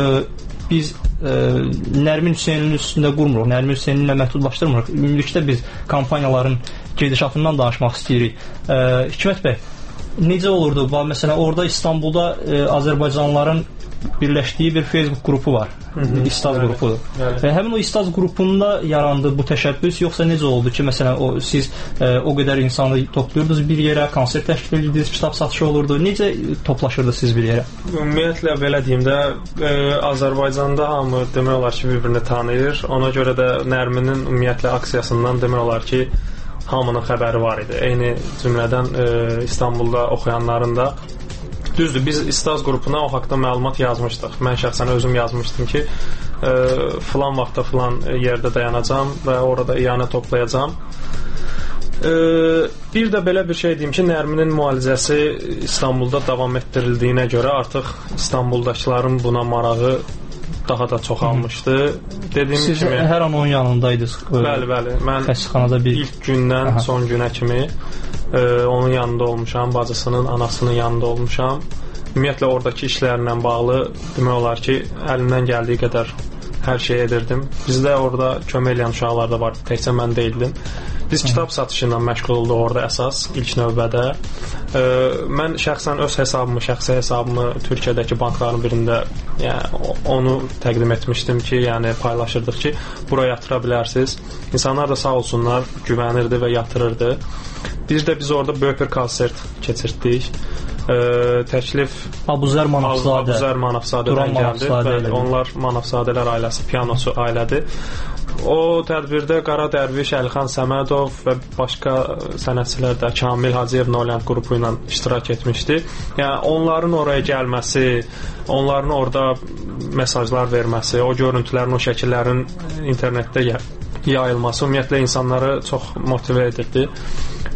biz Nərmin Hüseynlinin üstündə qurmuruq, Nərmin Hüseynlinlə məhdudlaşdırmırıq. Ümumilikdə biz kampaniyaların gedişatından danışmaq istəyirik. Hikmət bəy, necə olurdu? Məsələn, orada İstanbulda Azərbaycanlıların birləşdiyi bir Facebook qrupu var. İstaz qrupudur. Həmin o İstaz qrupunda yarandı bu təşəbbüs, yoxsa necə oldu ki, məsələn, siz o qədər insanı toplayırdınız bir yerə, konsert təşkil edirdiniz, kitab satışı olurdu. Necə toplaşırdınız siz bir yerə? Ümumiyyətlə, belə deyim də, Azərbaycanda hamı demək olar ki, bir-birini tanıyır. Ona görə də Nərminin ümumiyyətlə aksiyasından demək olar ki, hamının xəbəri var idi. Eyni cümlədən İstanbulda oxuyanların da. Düzdür, biz İstaz qrupuna o haqda məlumat yazmışdıq. Mən şəxsən özüm yazmışdım ki, filan vaxtda filan yerdə dayanacam və orada iyanə toplayacam. Bir də belə bir şey deyim ki, Nərminin müalicəsi İstanbulda davam etdirildiyinə görə artıq İstanbuldakıların buna marağı daha da çoxalmışdı. Dediyim siz kimi, hər an onun yanındaydınız. Bəli. Mən ilk gündən son günə kimi onun yanında olmuşam, bacısının, anasının yanında olmuşam. Ümumiyyətlə oradakı işlərlə bağlı demək olar ki, əlimdən gəldiyi qədər hər şey edirdim. Bizdə orada kömək edən uşaqlar da var, təkcə mən deyildim. Biz kitab satışı ilə məşğul olduq orada əsas, ilk növbədə. Mən şəxsən öz hesabımı, şəxsi hesabımı Türkiyədəki bankların birində onu təqdim etmişdim ki, yəni paylaşırdıq ki, buraya yatıra bilərsiniz. İnsanlar da sağ olsunlar, güvənirdi və yatırırdı. Bir də biz orada böyük bir konsert keçirtdik. Təklif Abuzər Manafzadədən gəldi. Onlar Manafzadələr ailəsi, pianoçu ailədir. O tədbirdə Qara Dərviş, Əlixan Səmədov və başqa sənətçilər də Kamil Hacıyev Noland qrupu ilə iştirak etmişdi. Yəni onların oraya gəlməsi, onların orada mesajlar verməsi, o görüntülərin, o şəkillərin internetdə yayılması ümumiyyətlə insanları çox motivə edirdi.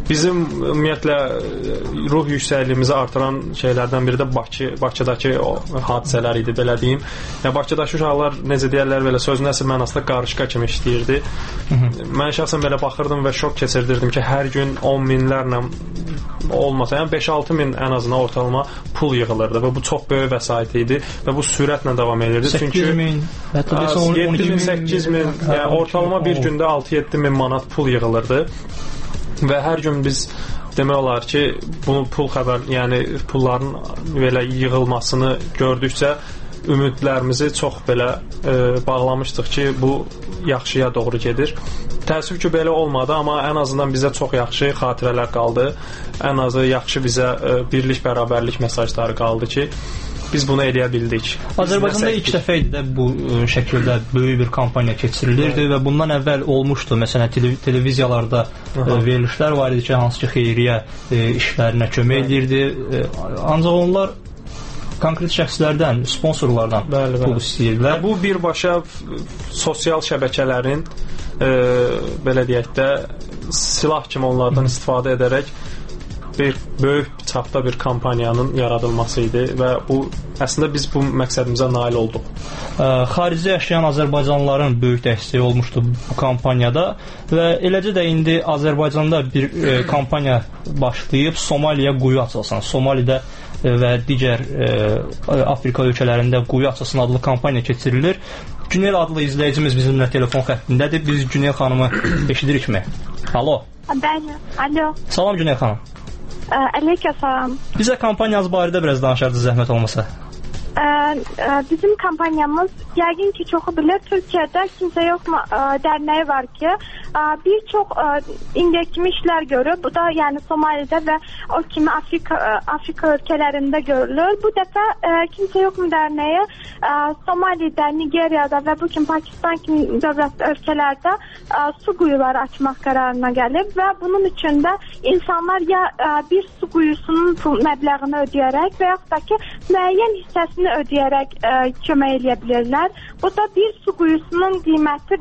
Bizim ümumiyyətlə ruh yüksəkliyimizi artıran şeylərdən biri də Bakıdakı o hadisələr idi, belə deyim. Yəni Bakıdakı uşaqlar necə deyirlər, belə sözün əsl mənasında qarışqa kimi işləyirdi. Mən şəxsən belə baxırdım və şok keçirdirdim ki, hər gün 10 minlərlə olmasa, yəni 5-6 min ən azından ortalama pul yığılırdı və bu çox böyük vəsait idi və bu sürətlə davam edirdi. 8 min, hətta 7 min, 8 min, yəni ortalama bir gündə 6-7 min manat pul yığılırdı. Və hər gün biz demək olar ki, bunu yəni pulların belə yığılmasını gördükcə ümidlərimizi çox belə bağlamışdıq ki, bu yaxşıya doğru gedir. Təəssüf ki, belə olmadı, amma ən azından bizə çox yaxşı xatirələr qaldı. Ən azı yaxşı bizə birlik, bərabərlik mesajları qaldı ki, biz bunu eləyə bildik. Azərbaycanda ilk dəfə idi də bu şəkildə böyük bir kampaniya keçirilirdi və bundan əvvəl olmuşdu. Məsələn, televiziyalarda verilişlər var idi ki, hansı ki, xeyriyyə işlərinə kömək edirdi. Ancaq onlar konkret şəxslərdən, sponsorlardan pul istəyirdilər. Bu birbaşa sosial şəbəkələrin belə deyək də silah kimi onlardan istifadə edərək bir böyük çapda bir kampaniyanın yaradılması idi və bu əslində biz bu məqsədimizə nail olduq. Xaricdə yaşayan azərbaycanlıların böyük dəstəyi olmuşdu bu kampaniyada və eləcə də indi Azərbaycanda bir kampaniya başlayıb Somaliya quyu açılsın. Somalidə və digər Afrika ölkələrində quyu açılsın adlı kampaniya keçirilir. Günel adlı izləyicimiz bizimlə telefon xəttindədir. Biz Günel xanımı eşidirikmi? Alo. Bəli. Alo. Salam Günel xanım. Aleykümselam. Bizə kampaniyamız barədə biraz danışardı zəhmət olmasa. Bizim kampanyamız yəqin ki çoxu bilir, Türkiyədə Kimsə Yox dərnəyi var ki, bir çox indiyə kimi işlər görür. Bu da yəni Somalidə və o kimi Afrika ölkələrində görülür. Bu dəfə Kimsə Yox dərnəyi Somalidə, Nigeriyada və bu kimi Pakistan kimi dövlət ölkələrdə su quyuları açmaq qərarına gəlib və bunun üçün də insanlar ya bir su quyusunun məbləğini ödəyərək və yaxud da ki müəyyən hissəsini ödəyərək kömək eləyə bilirlər. Bu da bir su quyusunun qiyməti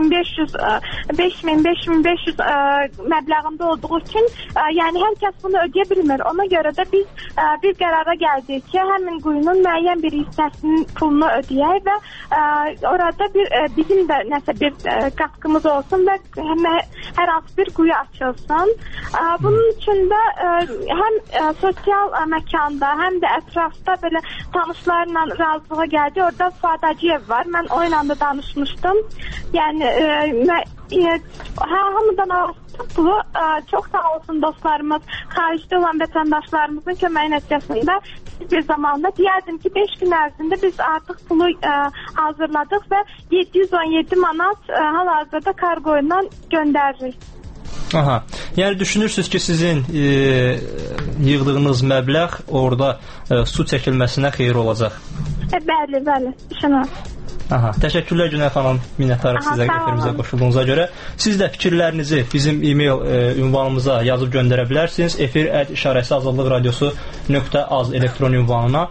5500 məbləğində olduğu üçün yəni hər kəs bunu ödəyə bilmir. Ona görə də biz bir qərara gəldik ki, həmin quyunun müəyyən bir hissəsinin pulunu ödəyək və orada bizim də nəsə bir qatqımız olsun və hər hansı bir quyu açılsın. Bunun üçün də həm sosial məkanda, həm də ətrafda belə tanışlarla razılığa gəldi. Orada Fuad Hacıyev var. Mən o ilə də danışmışdım. Yəni hamıdan arasında pulu çox sağ olsun dostlarımız, xaricdə olan vətəndaşlarımızın köməyi nəticəsində bir zamanda deyərdim ki 5 gün ərzində biz artıq pulu hazırladıq və 717 manat hal-hazırda kargo ilə göndəririk. Aha. Yəni düşünürsünüz ki, sizin yığdığınız məbləğ orada su çəkilməsinə xeyir olacaq. Bəli, düşünürəm. Aha. Təşəkkürlər Günel xanım, minnətdarıq sizə efirimizə qoşulduğunuza görə. Siz də fikirlərinizi bizim e-mail ünvanımıza yazıb göndərə bilərsiniz. efir@işarəsiz-azadlıq-radiosu.az elektron ünvanına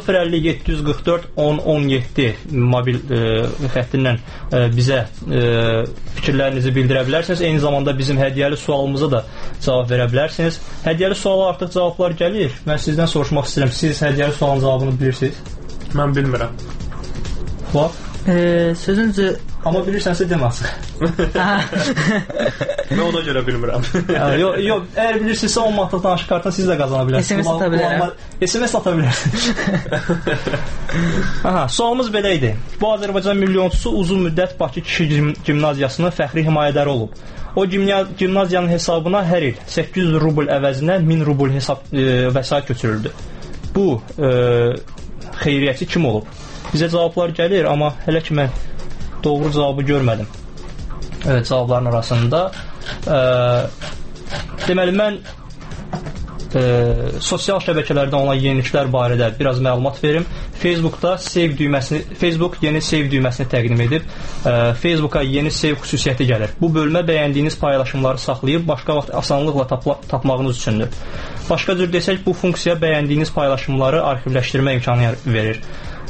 050-744-1017 mobil xəttindən bizə fikirlərinizi bildirə bilərsiniz. Eyni zamanda bizim hədiyyəli sualımıza da cavab verə bilərsiniz. Hədiyyəli suala artıq cavablar gəlir. Mən sizdən soruşmaq istəyirəm. Siz hədiyyəli sualın cavabını bilirsiniz? Mən bilmirəm. Bax. Sözüncü... Amma bilirsənsə deməsin. Mən ona görə bilmirəm. Yox, əgər bilirsinizsə 10 manatlıq danışıq kartını siz də qazana bilərsiniz. SMS ata bilərəm. SMS ata bilərsiniz. Sualımız belə idi. Bu Azərbaycan milyonçusu uzun müddət Bakı Kişi Gimnaziyasının fəxri himayədəri olub. O gimnaziyanın hesabına hər il 800 rubl əvəzinə 1000 rubl vəsait köçürüldü. Bu xeyriyyəçi kim olub? Bizə cavablar gəlir, amma hələ ki mən doğru cavabı görmədim. Evet, cavabların arasında. Deməli, mən sosial şəbəkələrdən olan yeniliklər barədə biraz məlumat verim. Facebook yeni save düyməsini təqdim edib. Facebooka yeni save xüsusiyyəti gəlir. Bu bölmə bəyəndiyiniz paylaşımları saxlayıb başqa vaxt asanlıqla tapmağınız üçündür. Başqa cür desək, bu funksiya bəyəndiyiniz paylaşımları arxivləşdirmə imkanı verir.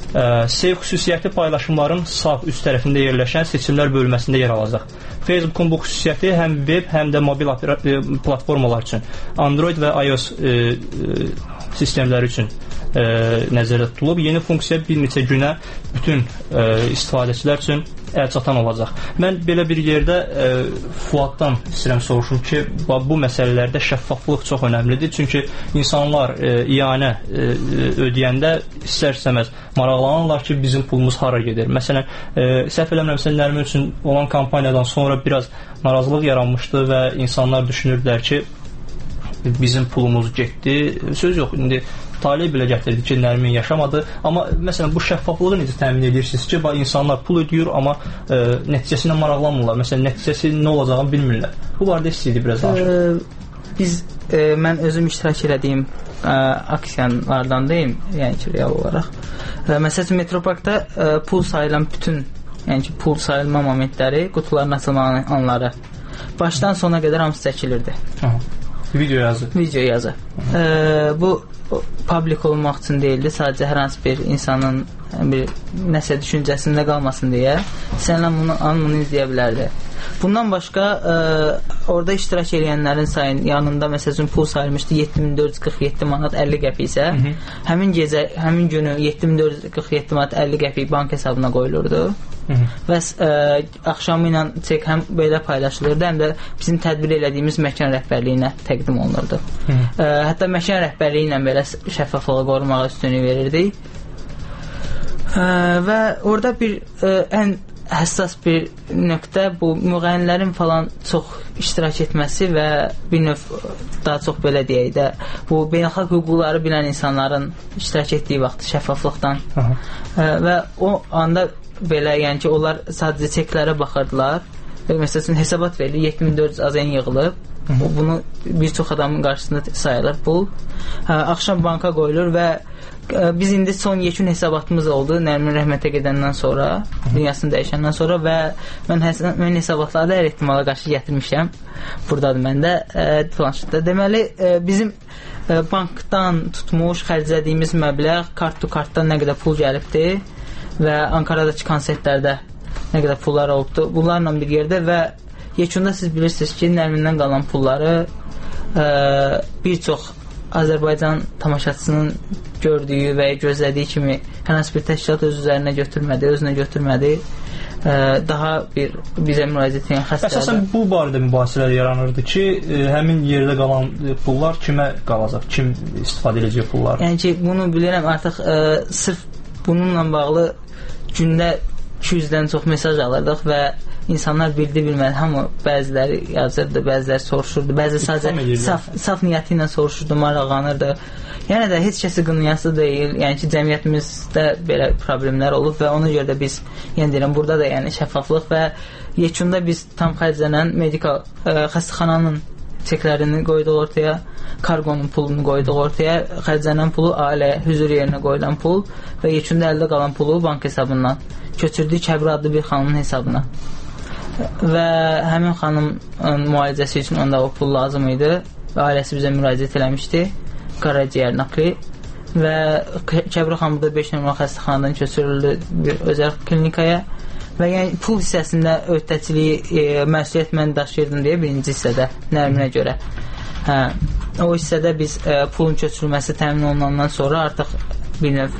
Save xüsusiyyəti paylaşımların sağ üst tərəfində yerləşən seçimlər bölməsində yer alacaq. Facebookun bu xüsusiyyəti həm web, həm də mobil platformalar üçün, Android və iOS sistemləri üçün nəzərdə tutulub. Yeni funksiya bir neçə günə bütün istifadəçilər üçün əlçatan olacaq. Mən belə bir yerdə Fuaddan istəyirəm soruşum ki, bu məsələlərdə şəffaflıq çox önəmlidir. Çünki insanlar iyanə ödəyəndə istər-istəməz maraqlanırlar ki, bizim pulumuz hara gedir. Məsələn, səhv eləmirəmsə, Nərmin üçün olan kampaniyadan sonra biraz narazılıq yaranmışdı və insanlar düşünürdülər ki, bizim pulumuz getdi. Söz yox, indi talih belə gətirdi ki, Nərmin yaşamadı. Amma məsələn, bu şəffaflığı necə təmin edirsiniz ki, insanlar pul ödəyir, amma nəticəsindən maraqlanmırlar. Məsələn, nəticəsi nə olacağını bilmirlər. Bu barədə istəyirdi biraz danışaq. Mən özüm iştirak elədiyim aksiyalardan deyim, yəni ki, real olaraq. Məsələn, Metroparkda pul sayılan bütün, yəni ki, pul sayılma momentləri, qutuların açılma anları başdan sona qədər hamısı çəkilirdi. Video yazı. Bu public olmaq üçün deyildi, sadəcə hər hansı bir insanın bir nəsə düşüncəsində qalmasın deyə sənlə bunu izləyə bilərdi. Bundan başqa orada iştirak edənlərin sayın yanında məsələn pul sayılmışdı 7447 manat 50 qəpik isə həmin günü 7447 manat 50 qəpik bank hesabına qoyulurdu. Və axşamı ilə çek həm belə paylaşılırdı, həm də bizim tədbir elədiyimiz məkan rəhbərliyinə təqdim olunurdu. Hətta məkan rəhbərliyi ilə belə şəffaflığı qorumağa üstünlük verirdik. Və orada bir ən həssas bir nöqtə bu müğənnilərin falan çox iştirak etməsi və bir növ daha çox belə deyək də bu beynəlxalq hüquqları bilən insanların iştirak etdiyi vaxt şəffaflıqdan və o anda belə, yəni ki, onlar sadəcə çeklərə baxırdılar və məsələn hesabat verilir, 7400 AZN yığılıb, bunu bir çox adamın qarşısında sayılır pul, axşam banka qoyulur və biz indi son yekun hesabatımız oldu Nərmin rəhmətə gedəndən sonra, dünyasını dəyişəndən sonra və mən hesabatları hər ehtimala qarşı gətirmişəm, buradadır məndə planşetdə. Deməli, bizim bankdan tutmuş xərclədiyimiz məbləğ kart-to-kartdan nə qədər pul gəlibdir və Ankaradakı konsertlərdə nə qədər pullar olubdur. Bunlarla bir yerdə və yekunda siz bilirsiniz ki, Nərmindən qalan pulları bir çox Azərbaycan tamaşaçısının gördüyü və gözlədiyi kimi hər hansı bir təşkilat özünə götürmədi. Daha bir bizə müraciət edən xəstələrdə. Əsasən bu barədə mübahisələr yaranırdı ki, həmin yerdə qalan pullar kimə qalacaq? Kim istifadə edəcək pulları? Yəni ki, bunu bilirəm, artıq sırf bununla bağlı gündə 200-dən çox mesaj alırdıq və insanlar bilmədi. Hamı bəziləri yazırdı, bəziləri soruşurdu, bəzi sadəcə saf niyyəti ilə soruşurdu, maraqlanırdı. Yəni də heç kəsi qınayası deyil. Yəni ki, cəmiyyətimizdə belə problemlər olub və ona görə də biz, yəni deyirəm, burada da yəni şəffaflıq və yekunda biz tam xərclənən medikal xəstəxananın çeklərini qoyduq ortaya, kargonun pulunu qoyduq ortaya, xərclənən pulu ailə hüzur yerinə qoyulan pul və yekunda əldə qalan pulu bank hesabından köçürdük Kəbri adlı bir xanımın hesabına. Və həmin xanım müalicəsi üçün onda o pul lazım idi və ailəsi bizə müraciət eləmişdi, qaraciyər nakli və Kəbri xanımda 5 nömrə xəstəxanadan köçürüldü bir özəl klinikaya və yəni pul hissəsində öhdəçiliyi məsuliyyət mən daşıyırdım deyə birinci hissədə Nərminə görə. O hissədə biz pulun köçürülməsi təmin olunandan sonra artıq bir növ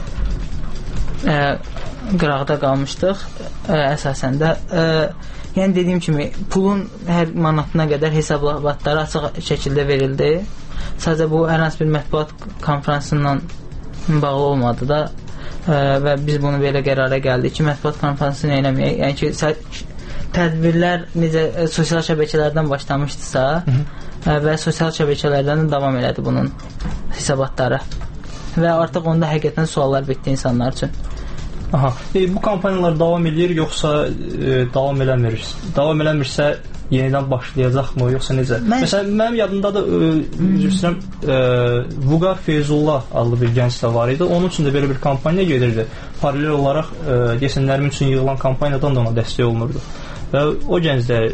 qıraqda qalmışdıq əsasən də. Yəni dediyim kimi pulun hər manatına qədər hesabatları açıq şəkildə verildi. Sadəcə bu hər hansı bir mətbuat konferansından bağlı olmadı da və biz bunu belə qərara gəldik ki, mətbuat konferansını eləməyək. Yəni ki, tədbirlər necə sosial şəbəkələrdən başlamışdısa və sosial şəbəkələrdən davam elədi bunun hesabatları və artıq onda həqiqətən suallar bitdi insanlar üçün. Bu kampaniyalar davam edir yoxsa davam eləmir? Davam eləmirsə yenidən başlayacaqmı yoxsa necə? Məsələn, mənim yadımda da üzrüstəm Vüqar Feyzullah adlı bir gənc də var idi. Onun üçün də belə bir kampaniya gedirdi. Paralel olaraq deyəsən Nərmin üçün yığılan kampaniyadan da ona dəstək olunurdu. Və o gənc də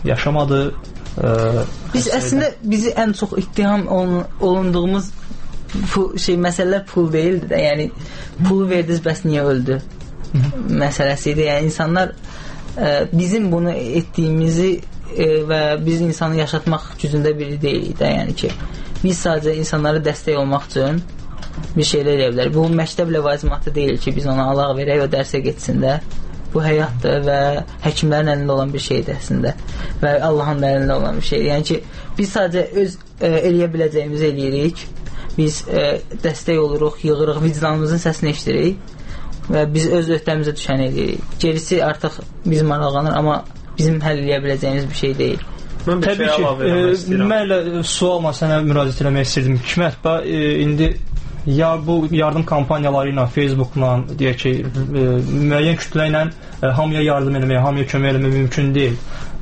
yaşamadı. Biz əslində bizi ən çox ittiham olunduğumuz məsələlər pul deyildi də, yəni pulu verdiniz, bəs niyə öldü məsələsi idi. Yəni insanlar bizim bunu etdiyimizi və biz insanı yaşatmaq gücündə biri deyilik də, yəni ki, biz sadəcə insanlara dəstək olmaq üçün bir şeylər eləyə bilər. Bu məktəb ləvazimatı deyil ki, biz ona alaq verək, o dərsə getsin də. Bu həyatdır və həkimlərin əlində olan bir şeydir əslində və Allahın əlində olan bir şeydir. Yəni ki, biz sadəcə öz eləyə biləcəyimizi eləyirik, biz dəstək oluruq, yığırıq, vicdanımızın səsini eşidirik və biz öz öhdəmizə düşəni eləyirik. Gerisi artıq bizim maraqlanır, amma bizim həll eləyə biləcəyimiz bir şey deyil. Təbii ki, mən elə sualla sənə müraciət eləmək istirdim. Hikmət, indi ya bu yardım kampaniyaları ilə, Facebookla, deyək ki, müəyyən kütlə ilə hamıya yardım eləmək, hamıya kömək eləmək mümkün deyil.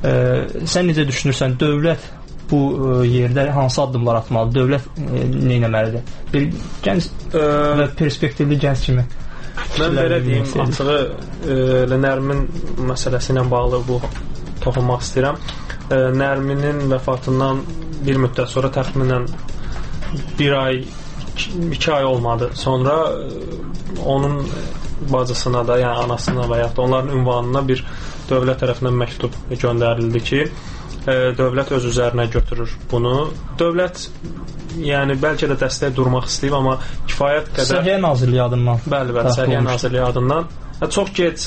Sən necə düşünürsən, dövlət bu yerdə hansı addımlar atmalı? Dövlət nə etməlidir? Bir gənc və perspektivli gənc kimi. Mən belə deyim, açığı Nərmin məsələsi ilə bağlı bu toxunmaq istəyirəm. Nərminin vəfatından bir müddət sonra təxminən 1 ay 2 ay olmadı. Sonra onun bacısına da, yəni anasına və yaxud da onların ünvanına bir dövlət tərəfindən məktub göndərildi ki, dövlət öz üzərinə götürür bunu. Dövlət yəni bəlkə də dəstək durmaq istəyib, amma kifayət qədər Səhiyyə Nazirliyi adından. Bəli, Səhiyyə Nazirliyi adından çox gec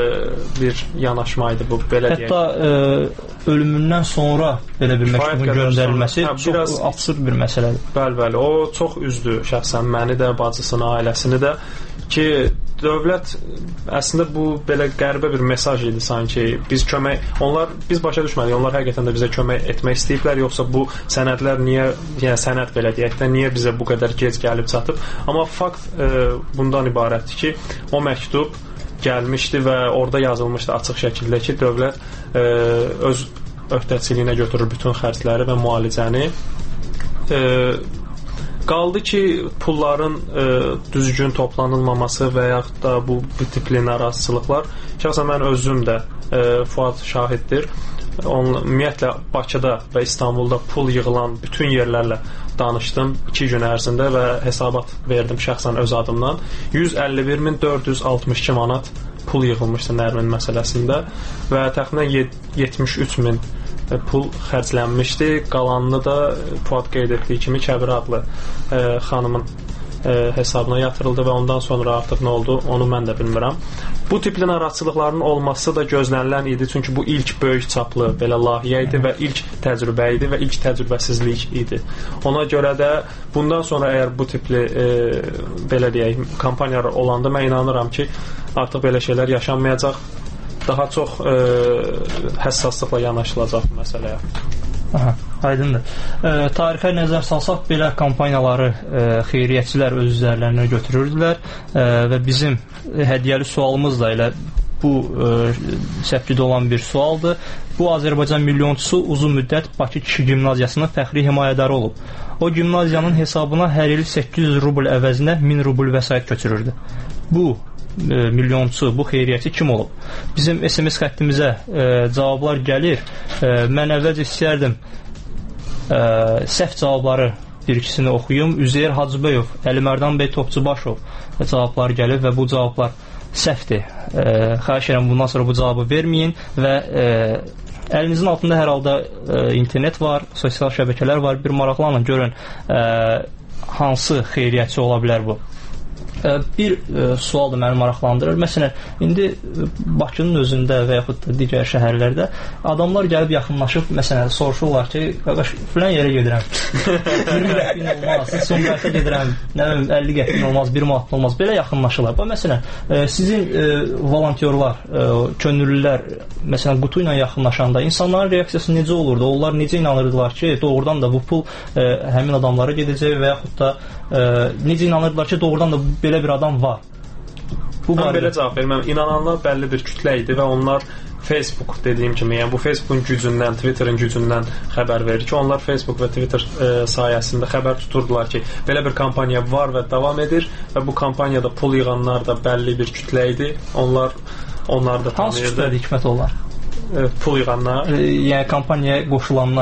bir yanaşma idi bu, belə deyək. Hətta ölümündən sonra belə bir məktubun göndərilməsi çox absurd bir məsələdir. Bəli, o çox üzdü şəxsən məni də, bacısını, ailəsini də ki, dövlət əslində bu belə qəribə bir mesaj idi sanki. Biz başa düşmədik. Onlar həqiqətən də bizə kömək etmək istəyiblər, yoxsa bu sənədlər niyə, yəni sənəd belə deyək də, niyə bizə bu qədər gec gəlib çatıb? Amma fakt bundan ibarətdir ki, o məktub gəlmişdi və orada yazılmışdı açıq şəkildə ki, dövlət öz öhdəçiliyinə götürür bütün xərcləri və müalicəni. Qaldı ki, pulların düzgün toplanılmaması və yaxud da bu tipli narazıçılıqlar. Şəxsən mən özüm də Fuad şahiddir. Ümumiyyətlə Bakıda və İstanbulda pul yığılan bütün yerlərlə danışdım 2 gün ərzində və hesabat verdim şəxsən öz adımdan. 151.462 manat pul yığılmışdı Nərmin məsələsində və təxminən 73.000 pul xərclənmişdi. Qalanını da Fuad qeyd etdiyi kimi Kəbir adlı xanımın hesabına yatırıldı və ondan sonra artıq nə oldu, onu mən də bilmirəm. Bu tipli narazıçılıqların olması da gözlənilən idi, çünki bu ilk böyük çaplı belə layihə idi və ilk təcrübə idi və ilk təcrübəsizlik idi. Ona görə də bundan sonra əgər bu tipli belə deyək, kampaniyalar olanda mən inanıram ki, artıq belə şeylər yaşanmayacaq, daha çox həssaslıqla yanaşılacaq məsələyə. Aha, aydındır. Tarixə nəzər salsaq, belə kampaniyaları xeyriyyətçilər öz üzərlərinə götürürdülər və bizim hədiyyəli sualımız da elə bu səpkidə olan bir sualdır. Bu Azərbaycan milyonçusu uzun müddət Bakı Kişi Gimnaziyasının fəxri himayədarı olub. O gimnaziyanın hesabına hər il 800 rubl əvəzinə 1000 rubl vəsait köçürürdü. Bu milyonçu, bu xeyriyyətçi kim olub? Bizim SMS xəttimizə cavablar gəlir. Mən əvvəlcə istəyərdim səhv cavabları bir-ikisini oxuyum. Üzeyir Hacıbəyov, Əlimərdan bəy Topçubaşov cavablar gəlir və bu cavablar səhvdir. Xahiş edirəm, bundan sonra bu cavabı verməyin və əlinizin altında hər halda internet var, sosial şəbəkələr var. Bir maraqlanın, görün hansı xeyriyyətçi ola bilər bu. Bir sual da məni maraqlandırır. Məsələn, indi Bakının özündə və yaxud da digər şəhərlərdə adamlar gəlib yaxınlaşıb, məsələn, soruşurlar ki, qardaş, filan yerə gedirəm. 20 qəpik olmaz, Sumqayıta gedirəm, nə bilim, 50 qəpik olmaz, 1 manat olmaz. Belə yaxınlaşırlar. Məsələn, sizin volontyorlar, könüllülər, məsələn, qutu ilə yaxınlaşanda insanların reaksiyası necə olurdu? Onlar necə inanırdılar ki, doğrudan da bu pul həmin adamlara gedəcək və yaxud da necə inanırdılar ki, doğrudan da belə bir adam var? Mən belə cavab verməm. İnananlar bəlli bir kütlə idi və onlar Facebook dediyim kimi, yəni bu Facebookun gücündən, Twitterin gücündən xəbər verir ki, onlar Facebook və Twitter sayəsində xəbər tuturdular ki, belə bir kampaniya var və davam edir və bu kampaniyada pul yığanlar da bəlli bir kütlə idi. Onlar da tanıyırdı. Hansı kütlədir, Hikmət onlar? Pul yığanlar. Yəni kampaniyaya qoşulanlar.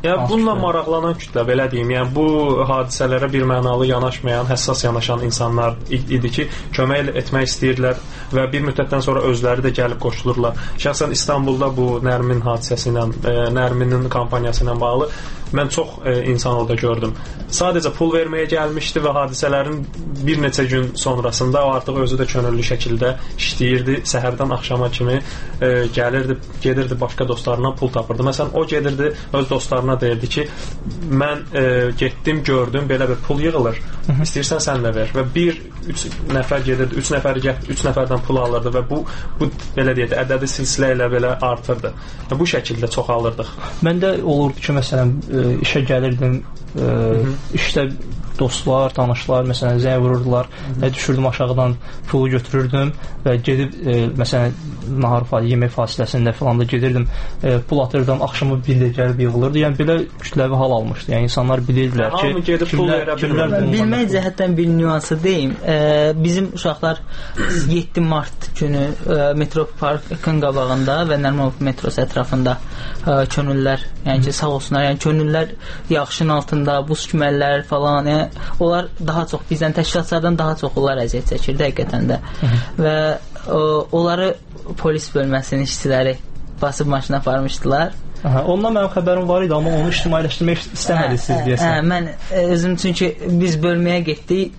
Yəni bununla maraqlanan kütlə, belə deyim, yəni bu hadisələrə birmənalı yanaşmayan, həssas yanaşan insanlar idi ki, kömək etmək istəyirdilər və bir müddətdən sonra özləri də gəlib qoşulurlar. Şəxsən İstanbulda bu Nərmin hadisəsi ilə, Nərminin kampaniyası ilə bağlı mən çox insan orada gördüm. Sadəcə pul verməyə gəlmişdi və hadisələrin bir neçə gün sonrasında o artıq özü də könüllü şəkildə işləyirdi. Səhərdən axşama kimi gəlirdi, gedirdi başqa dostlarından pul tapırdı. Məsələn, o gedirdi öz dostlarına deyirdi ki, mən getdim, gördüm, belə bir pul yığılır. İstəyirsən sən də ver. Və 3 nəfər gedirdi, 3 nəfəri gətirdi, 3 nəfərdən pul alırdı və bu belə deyək, ədədi silsilə ilə belə artırdı. Bu şəkildə çoxalırdıq. Məndə olurdu ki, məsələn, işə gəlirdim, işdə dostlar, tanışlar məsələn zəng vururdular və düşürdüm aşağıdan pulu götürürdüm və gedib məsələn nahar yemək fasiləsində falan da gedirdim, pul atırdım, axşamı bir də gəlib yığılırdı. Yəni belə kütləvi hal almışdı. Yəni insanlar bilirdilər ki, kimlər bilmək cəhətdən bir nüansı deyim. Bizim uşaqlar 7 mart günü metro parkın qabağında və Nərmanov metrosu ətrafında könüllülər, yəni ki, sağ olsunlar, yəni könüllülər yağışın altında, buz küməllər falan, yəni onlar daha çox bizdən təşkilatlardan daha çox onlar əziyyət çəkirdi həqiqətən də. Və onları polis bölməsinin işçiləri basıb maşına aparmışdılar. Ondan mənim xəbərim var idi, amma onu ictimailəşdirmək istəmədiniz deyəsən. Mən özüm, çünki biz bölməyə getdik,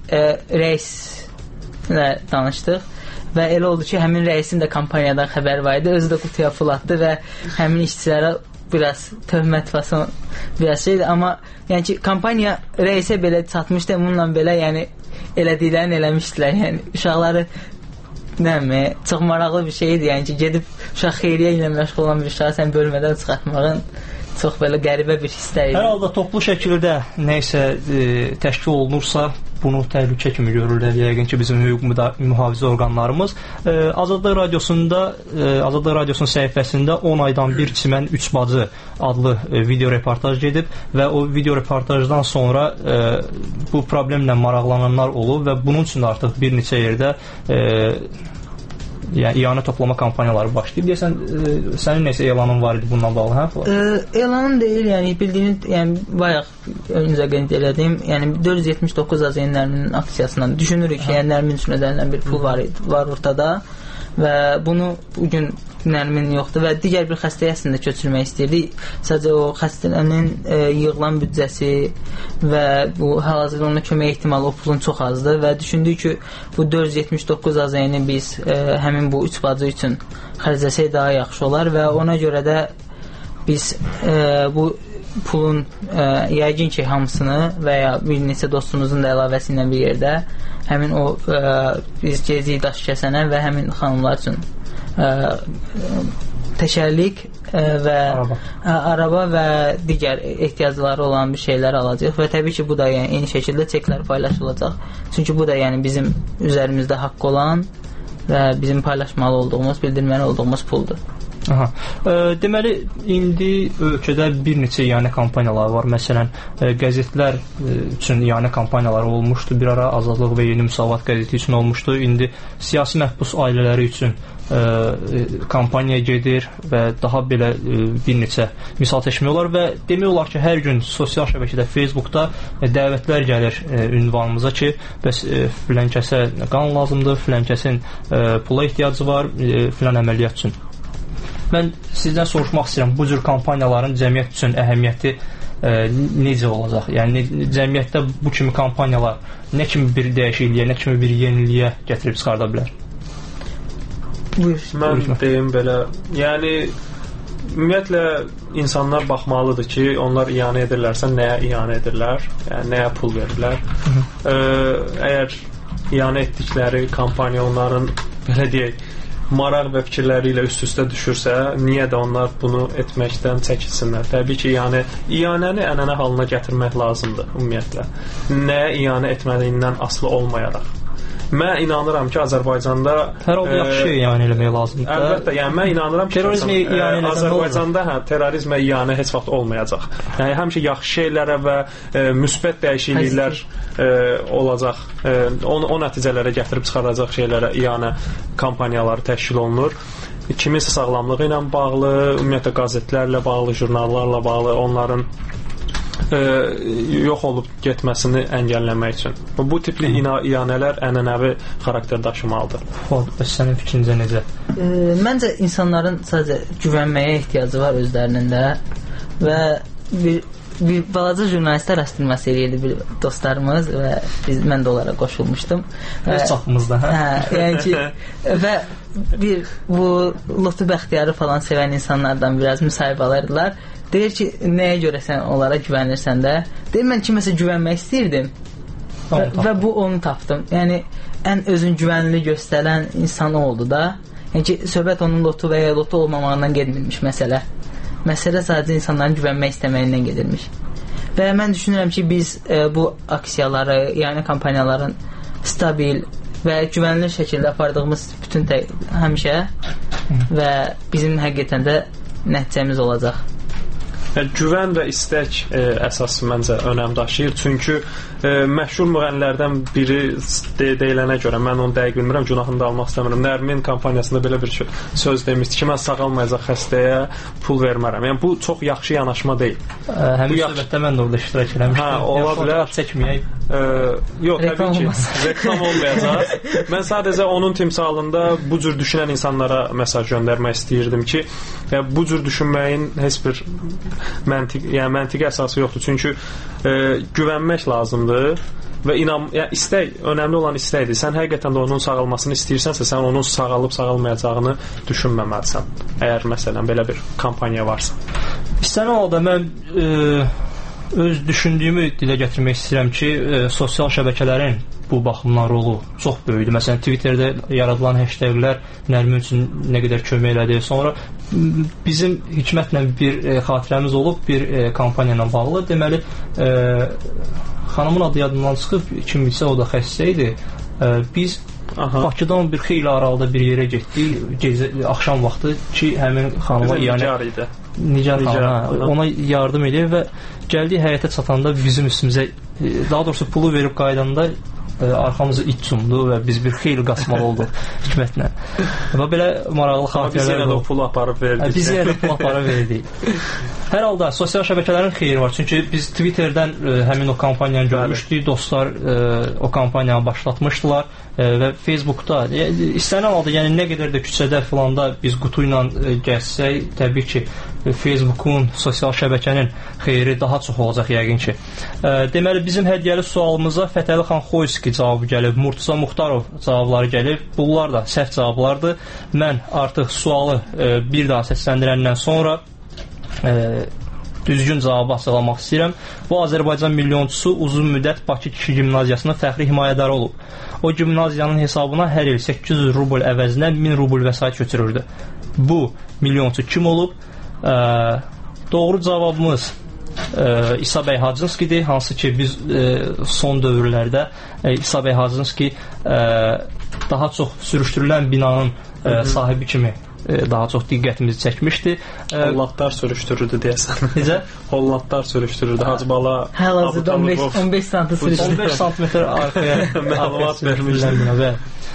rəislə danışdıq və elə oldu ki, həmin rəisin də kampaniyadan xəbəri var idi, özü də qutuya pul atdı və həmin işçilərə biraz töhmət fason biraz şeydir, amma yəni ki, kampaniya rəisə belə çatmışdı, bununla belə yəni elədiklərini eləmişdilər, yəni uşaqları çox maraqlı bir şeydir, yəni ki, gedib uşaq xeyriyyə ilə məşğul olan bir uşağı sən bölmədən çıxartmağın çox belə qəribə bir hissdir. Hər halda toplu şəkildə nəyisə təşkil olunursa, bunu təhlükə kimi görürlər yəqin ki, bizim hüquq mühafizə orqanlarımız. Azadlıq Radiosunun səhifəsində 10 aydan bir çimən 3 bacı adlı video reportaj gedib və o video reportajdan sonra bu problemlə maraqlananlar olub və bunun üçün artıq bir neçə yerdə yəni iyanə toplama kampaniyaları başlayıb. Deyəsən, sənin nəsə elanın var idi bununla bağlı, hə? Elanım deyil, yəni bildiyiniz, yəni bayaq öncə qeyd elədim, yəni 479 AZN Nərminin aksiyasından düşünürük ki, yəni Nərmin üçün ödənilən bir pul var ortada və bunu bugün Nərmin yoxdur və digər bir xəstəyə əslində köçürmək istəyirdik. Sadəcə o xəstənin yığılan büdcəsi və bu hal-hazırda ona kömək ehtimalı o pulun çox azdır və düşündük ki, bu 479 AZN-i biz həmin bu 3 bacı üçün xərcləsək daha yaxşı olar və ona görə də biz bu pulun yəqin ki, hamısını və ya bir neçə dostumuzun da əlavəsi ilə bir yerdə həmin o biz geziyi daş kəsənə və həmin xanımlar üçün təşərlik və araba və digər ehtiyacları olan bir şeylər alacaq və təbii ki, bu da yəni eyni şəkildə çeklər paylaşılacaq. Çünki bu da yəni bizim üzərimizdə haqq olan və bizim paylaşmalı olduğumuz, bildirməli olduğumuz puldur. Deməli, indi ölkədə bir neçə iyanə kampaniyaları var. Məsələn, qəzetlər üçün iyanə kampaniyaları olmuşdu. Bir ara Azadlıq və Yeni Müsavat qəzeti üçün olmuşdu. İndi siyasi məhbus ailələri üçün kampaniya gedir və daha belə bir neçə misal çəkmək olar və demək olar ki, hər gün sosial şəbəkədə, Facebookda dəvətlər gəlir ünvanımıza ki, bəs filan kəsə qan lazımdır, filan kəsin pula ehtiyacı var, filan əməliyyat üçün. Mən sizdən soruşmaq istəyirəm, bu cür kampaniyaların cəmiyyət üçün əhəmiyyəti necə olacaq? Yəni, cəmiyyətdə bu kimi kampaniyalar nə kimi bir dəyişikliyə, nə kimi bir yeniliyə gətirib çıxarda bilər? Mən deyim belə, yəni ümumiyyətlə insanlar baxmalıdır ki, onlar iyanə edirlərsə nəyə iyanə edirlər, yəni nəyə pul verirlər. Əgər iyanə etdikləri kampaniya onların, belə deyək, maraq və fikirləri ilə üst-üstə düşürsə, niyə də onlar bunu etməkdən çəkinsinlər? Təbii ki, iyanəni ənənə halına gətirmək lazımdır ümumiyyətlə. Nəyə iyanə etmədiyindən asılı olmayaraq. mən inanıram ki, Azərbaycanda hər halda yaxşı iyanə eləmək lazımdır. Əlbəttə, yəni mən inanıram ki, Azərbaycanda terrorizmə iyanə heç vaxt olmayacaq. Yəni həmişə yaxşı şeylərə və müsbət dəyişikliklər olacaq. O nəticələrə gətirib çıxaracaq şeylərə iyanə kampaniyaları təşkil olunur. Kiminsə sağlamlığı ilə bağlı, ümumiyyətlə qəzetlərlə bağlı, jurnallarla bağlı, onların yox olub getməsini əngəlləmək üçün. Bu tipli iyanələr ənənəvi xarakter daşımalıdır. Bəs sənin fikrincə necə? Məncə insanların sadəcə güvənməyə ehtiyacı var özlərinin də və bir balaca jurnalist araşdırması eləyirdi bir dostlarımız və mən də onlara qoşulmuşdum. Öz çapımızda, hə? Yəni ki, və bu Lotu Bəxtiyarı falan sevən insanlardan biraz müsahibə alırdılar. Deyir ki, nəyə görə sən onlara güvənirsən də? Deyir, mən kiməsə güvənmək istəyirdim və bu onu tapdım. Yəni, ən özün güvənli göstərən insan oldu da. Yəni ki, söhbət onun lotu və ya lotu olmamağından gedilmiş məsələ. Məsələ sadəcə insanların güvənmək istəməyindən gedirmiş. Və mən düşünürəm ki, biz bu aksiyaları, yəni kampaniyaların stabil və güvənli şəkildə apardığımız bütün həmişə və bizim həqiqətən də nəticəmiz olacaq. Güvən və istək əsas məncə önəm daşıyır. Çünki məşhur müğənnilərdən biri deyilənə görə, mən onu dəqiq bilmirəm, günahını da almaq istəmirəm. Nərmin kampaniyasında belə bir söz demişdi ki, mən sağalmayacaq xəstəyə pul vermərəm. Yəni bu çox yaxşı yanaşma deyil. Həmin söhbətdə mən də orada iştirak eləmişdim. Ola bilər. Çəkməyək. Yox, təbii ki, reklam olmayacaq. Mən sadəcə onun timsalında bu cür düşünən insanlara mesaj göndərmək istəyirdim ki, bu cür düşünməyin heç bir məntiqi əsası yoxdur. Çünki güvənmək lazımdır və istək, önəmli olan istəkdir. Sən həqiqətən də onun sağalmasını istəyirsənsə, sən onun sağalıb sağalmayacağını düşünməməlisən. Əgər məsələn belə bir kampaniya varsa. İstənilən halda mən öz düşündüyümü dilə gətirmək istəyirəm ki, sosial şəbəkələrin bu baxımdan rolu çox böyükdür. Məsələn, Twitterdə yaradılan hashtaglər Nərmin üçün nə qədər kömək elədi. Sonra bizim Hikmətlə bir xatirəmiz olub, bir kampaniya ilə bağlı. Deməli, xanımın adı yadımdan çıxıb, kim bilsə o da xəstə idi. Biz Bakıdan bir xeyli aralıda bir yerə getdik, axşam vaxtı ki, həmin xanıma Nigar xanıma ona yardım edir və gəldiyi həyətə çatanda bizim üstümüzə, daha doğrusu pulu verib qaydanda arxamızı it cumdu və biz bir xeyli qaçmalı olduq Hikmətlə. Və belə maraqlı xatirələr. Biz yenə də pul aparıb verdik. Biz yenə də pul aparıb verdik. Hər halda sosial şəbəkələrin xeyri var. Çünki biz Twitterdən həmin o kampaniyanı görmüşdük. Dostlar o kampaniyanı başlatmışdılar və Facebookda istənilən halda, yəni nə qədər də küçədə filanda biz qutu ilə gəzsək, təbii ki, Facebookun, sosial şəbəkənin xeyri daha çox olacaq yəqin ki. Deməli, bizim hədiyyəli sualımıza Fətəli xan Xoyski cavabı gəlib, Murtuza Muxtarov cavabları gəlib. Bunlar da səhv cavablardır. Mən artıq sualı bir daha səsləndirəndən sonra düzgün cavabı açıqlamaq istəyirəm. Bu Azərbaycan milyonçusu uzun müddət Bakı Kişi Gimnaziyasının fəxri himayədarı olub. O gimnaziyanın hesabına hər il 800 rubl əvəzinə 1000 rubl vəsait götürürdü. Bu milyonçu kim olub? Doğru cavabımız İsa bəy Hacınskidir, hansı ki biz son dövrlərdə İsa bəy Hacınski daha çox sürüşdürülən binanın sahibi kimi daha çox diqqətimizi çəkmişdi. Hollandlar sürüşdürürdü deyəsən. Necə? Hollandlar sürüşdürürdü. Hacıbala Hal-hazırda 15 santı sürüşdürürdü. 15 santimetr arkaya məlumat vermişlər.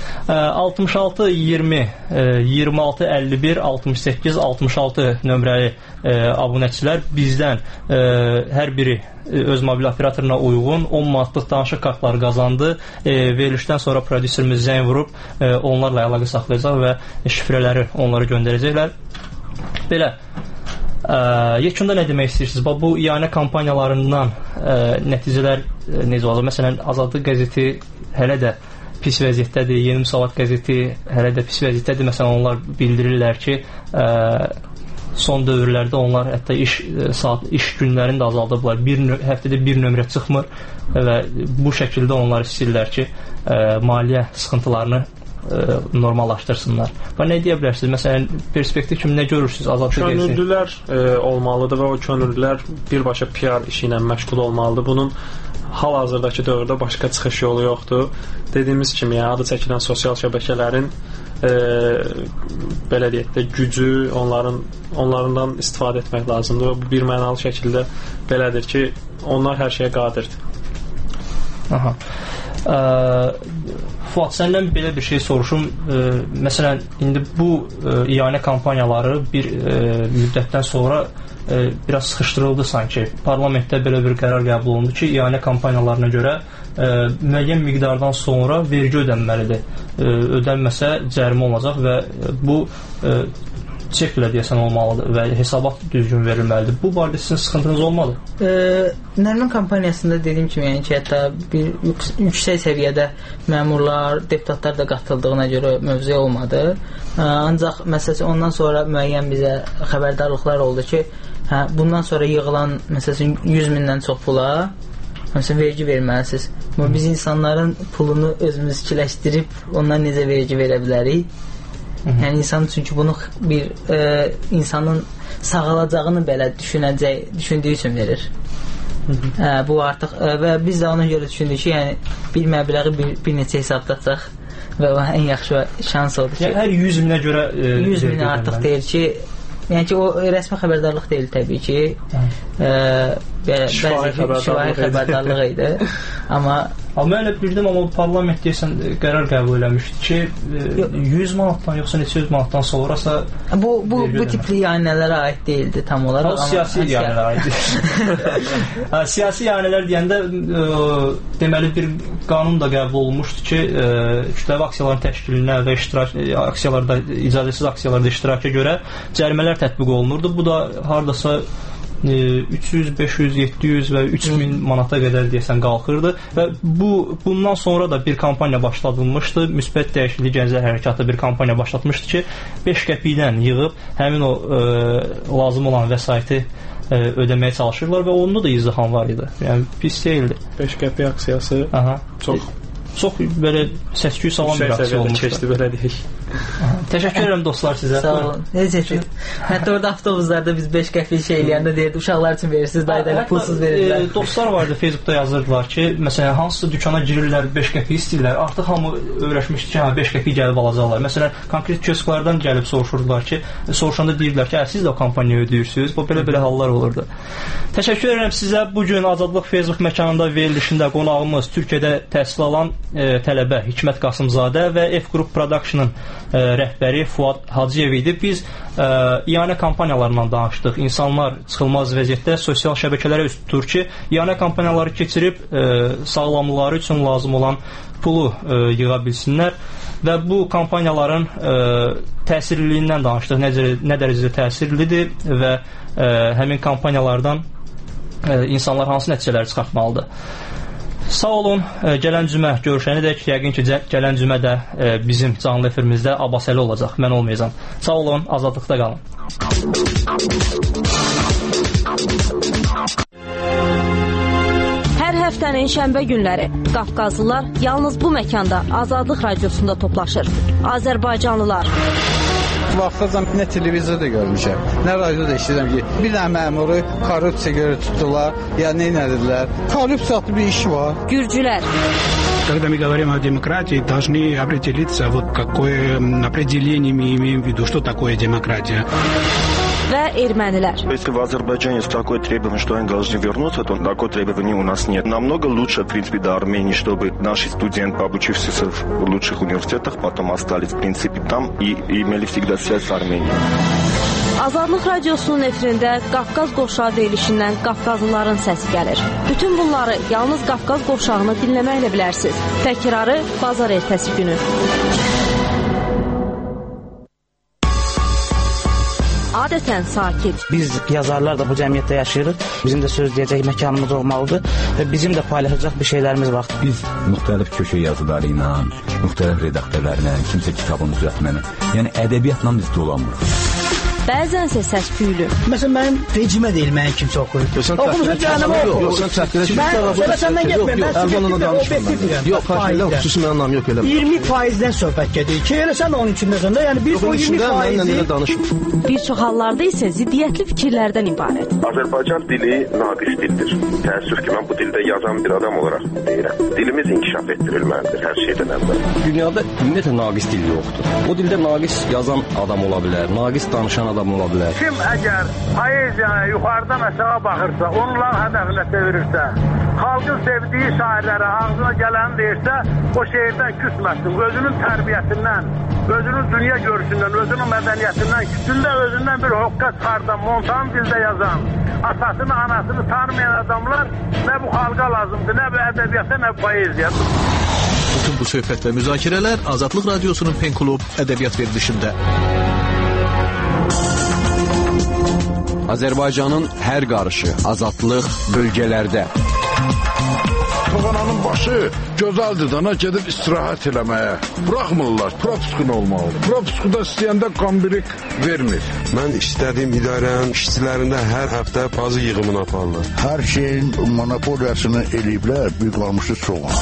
66 20 26 51 68 66 nömrəli abunəçilər bizdən hər biri öz mobil operatoruna uyğun 10 manatlıq danışıq kartları qazandı. Verilişdən sonra prodüserimiz zəng vurub onlarla əlaqə saxlayacaq və şifrələri onlara göndərəcəklər. Belə yekunda nə demək istəyirsiniz? Bu iyanə kampaniyalarından nəticələr necə olacaq? Məsələn, Azadlıq qəzeti hələ də pis vəziyyətdədir, Yeni Müsavat qəzeti hələ də pis vəziyyətdədir. Məsələn, onlar bildirirlər ki, son dövrlərdə onlar hətta iş günlərini də azaldıblar. Həftədə bir nömrə çıxmır və bu şəkildə onlar istəyirlər ki, maliyyə sıxıntılarını normallaşdırsınlar. Və nə deyə bilərsiniz? Məsələn, perspektiv kimi nə görürsünüz? Könüllülər olmalıdır və o könüllülər birbaşa PR işi ilə məşğul olmalıdır. Bunun hal-hazırdakı dövrdə başqa çıxış yolu yoxdur. Dediyimiz kimi, yəni adı çəkilən sosial şəbəkələrin belə deyək də gücü, onlardan istifadə etmək lazımdır. Bu bir mənalı şəkildə belədir ki, onlar hər şeyə qadirdir. Aha. Fuad, səndən belə bir şey soruşum. Məsələn, indi bu iyanə kampaniyaları bir müddətdən sonra biraz sıxışdırıldı sanki. Parlamentdə belə bir qərar qəbul olundu ki, iyanə kampaniyalarına görə müəyyən miqdardan sonra vergi ödənməlidir. Ödənməsə cərimə olacaq və bu çeklə deyəsən olmalıdır və hesabat düzgün verilməlidir. Bu barədə sizin sıxıntınız olmadı? Nərmin kampaniyasında dediyim kimi, yəni ki, hətta bir yüksək səviyyədə məmurlar, deputatlar da qatıldığına görə mövzu olmadı. Ancaq məsələn ondan sonra müəyyən bizə xəbərdarlıqlar oldu ki, bundan sonra yığılan məsələn 100 mindən çox pula məsələn vergi verməlisiniz. Biz insanların pulunu özümüz kiləşdirib ondan necə vergi verə bilərik? Yəni insan çünki bunu bir insanın sağalacağını belə düşündüyü üçün verir. Bu artıq və biz də ona görə düşündük ki, yəni bir məbləği bir neçə hesablatacaq və o ən yaxşı şans odur ki, hər 100 minə görə 100 min artıq deyir ki, yəni ki o rəsmi xəbərdarlıq deyil təbii ki, şifahi xəbərdarlıq idi. Amma mən elə bildim, amma parlament deyəsən qərar qəbul eləmişdi ki, 100 manatdan yoxsa neçə 100 manatdan sonrasa bu tipli iyanələrə aid deyildi tam olaraq. O siyasi iyanələrə aid. Siyasi iyanələr deyəndə deməli bir qanun da qəbul olunmuşdu ki, kütləvi aksiyaların təşkilinə və aksiyalarda, icazəsiz aksiyalarda iştiraka görə cərimələr tətbiq olunurdu. Bu da hardasa 300, 500, 700 və 3000 manata qədər deyəsən qalxırdı və bundan sonra da bir kampaniya başladılmışdı. Müsbət dəyişiklik Gənclər Hərəkatı bir kampaniya başlatmışdı ki, 5 qəpikdən yığıb həmin o lazım olan vəsaiti ödəməyə çalışırlar və onda da izdiham var idi. Yəni pis deyildi. 5 qəpik aksiyası çox belə səs-küy salan bir aksiya olmuşdu. Keçdi, belə deyək. Təşəkkür edirəm dostlar sizə. Sağ olun. Necə? Hətta orada avtobuslarda biz 5 qəpik şey eləyəndə deyirdi, uşaqlar üçün verirsiniz, dayılar pulsuz verirlər. Dostlar vardı, Facebookda yazırdılar ki, məsələn, hansısa dükana girirlər, 5 qəpik istəyirlər. Artıq hamı öyrəşmişdi ki, 5 qəpik gəlib alacaqlar. Məsələn, konkret kiosklardan gəlib soruşurdular ki, soruşanda deyirdilər ki, siz də o kampaniyaya ödəyirsiniz. Bu belə hallar olurdu. Təşəkkür edirəm sizə. Bu gün Azadlıq Facebook məkanında verilişində qonağımız Türkiyədə təhsil alan tələbə Hikmət Qasımzadə və F Group Production-ın rəhbəri Fuad Hacıyev idi. Biz iyanə kampaniyalarından danışdıq. İnsanlar çıxılmaz vəziyyətdə sosial şəbəkələrə üst tutur ki, iyanə kampaniyaları keçirib sağlamlıqları üçün lazım olan pulu yığa bilsinlər və bu kampaniyaların təsirliliyindən danışdıq. Nə dərəcədə təsirlidir və həmin kampaniyalardan insanlar hansı nəticələri çıxartmalıdır. Sağ olun, gələn cümə görüşənədək yəqin ki, gələn cümə də bizim canlı efirimizdə Abbasəli olacaq, mən olmayacam. Sağ olun, azadlıqda qalın. Hər həftənin şənbə günləri Qafqazlılar yalnız bu məkanda Azadlıq Radiosunda toplaşır. Azərbaycanlılar. Vaxtacam nə televizorda görmüşəm, nə radioda eşidirəm ki, bir dənə məmuru korrupsiya görə tutdular, ya nə edilər. Korrupsiyalı bir iş var. Gürcülər. Когда мы говорим о демократии, должны определиться, вот какое определение мы имеем в виду, что такое демократия. Və ermənilər. Если в Азербайджане есть такое требование, что они должны вернуться, то такое требование у нас нет. Намного лучше, в принципе, до Армении, чтобы наши студенты, обучившиеся в лучших университетах, потом остались, в принципе, там и имели всегда связь с Арменией. Azadlıq Radiosunun efirində Qafqaz Qovşağı verilişindən Qafqazlıların səsi gəlir. Bütün bunları yalnız Qafqaz Qovşağını dinləməklə bilərsiniz. Təkrarı bazar ertəsi günü. Adətən sakit. Biz yazarlar da bu cəmiyyətdə yaşayırıq. Bizim də söz deyəcək məkanımız olmalıdır və bizim də paylaşacaq bir şeylərimiz var. Biz müxtəlif köşə yazıları ilə, müxtəlif redaktörlərlə, kimsə kitabını düzəltməni, yəni ədəbiyyatla biz dolanmırıq. bəzənsə səs-küylü. Məsələn, mənim rejimə deyil, mənim kimsə oxuyur. Oxumuşsun cəhənnəmə oxuyur. Yox, sən təxdirə Mən səndən getməyəm. Yox, xüsusi mənim anlam yox elə. 20%-dən söhbət gedir ki, elə sən onun içindəsən də, yəni biz o 20%-i... Bir çox hallarda isə ziddiyyətli fikirlərdən ibarət. Azərbaycan dili naqis dildir. Təəssüf ki, mən bu dildə yazan bir adam olaraq deyirəm. Dilimiz inkişaf etdirilməlidir hər şeydən əvvəl. Dünyada ümumiyyətlə naqis dil yoxdur. O dildə naqis yazan adam ola bilər, naqis danışan adam ola bilər. Kim əgər poeziyaya yuxarıdan aşağı baxırsa, onların hədəfinə çevirirsə, xalqın sevdiyi şairlərə ağzına gələni deyirsə, o şeirdən küsməsin. Özünün tərbiyəsindən, özünün dünya görüşündən, özünün mədəniyyətindən, küsündə özündən bir hoqqa çıxardan, montan dildə yazan, atasını, anasını tanımayan adamlar nə bu xalqa lazımdır, nə bu ədəbiyyata, nə bu poeziya. Bütün bu söhbət və müzakirələr Azadlıq Radiosunun Pen Klub ədəbiyyat verilişində. Azərbaycanın hər qarışı, azadlıq bölgələrdə. Toğananın başı gözəldir dana gedib istirahət eləməyə. Buraxmırlar, propiskun olmalı. Propiskuda istəyəndə qambirik vermir. Mən istədiyim idarənin işçilərində hər həftə bazı yığımını aparırlar. Hər şeyin monopoliyasını eləyiblər, bir qalmışı çoğun.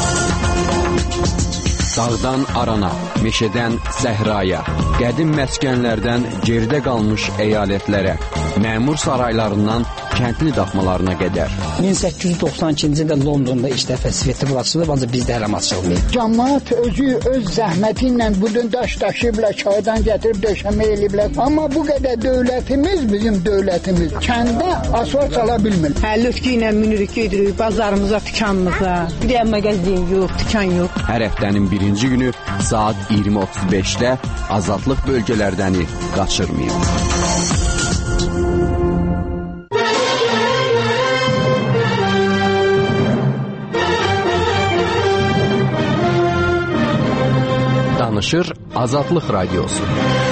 Dağdan arana, meşədən səhraya, qədim məskənlərdən geridə qalmış əyalətlərə, məmur saraylarından kəndli daxmalarına qədər. 1892-ci ildə Londonda ilk dəfə svetofor açılıb, ancaq bizdə hələ açılmayıb. Cəmaət özü öz zəhməti ilə bugün daş daşıyıblar, çaydan gətirib döşəmə eləyiblər. Amma bu qədər dövlətimiz, bizim dövlətimiz kəndə asfalt çala bilmir. Lütki ilə minirik gedirik bazarımıza, dükanımıza. Bir də mağazin yox, dükan yox. Hər həftənin birinci günü saat 20:35-də azadlıq bölgələrdəni qaçırmayın. Danışır Azadlıq Radiosu.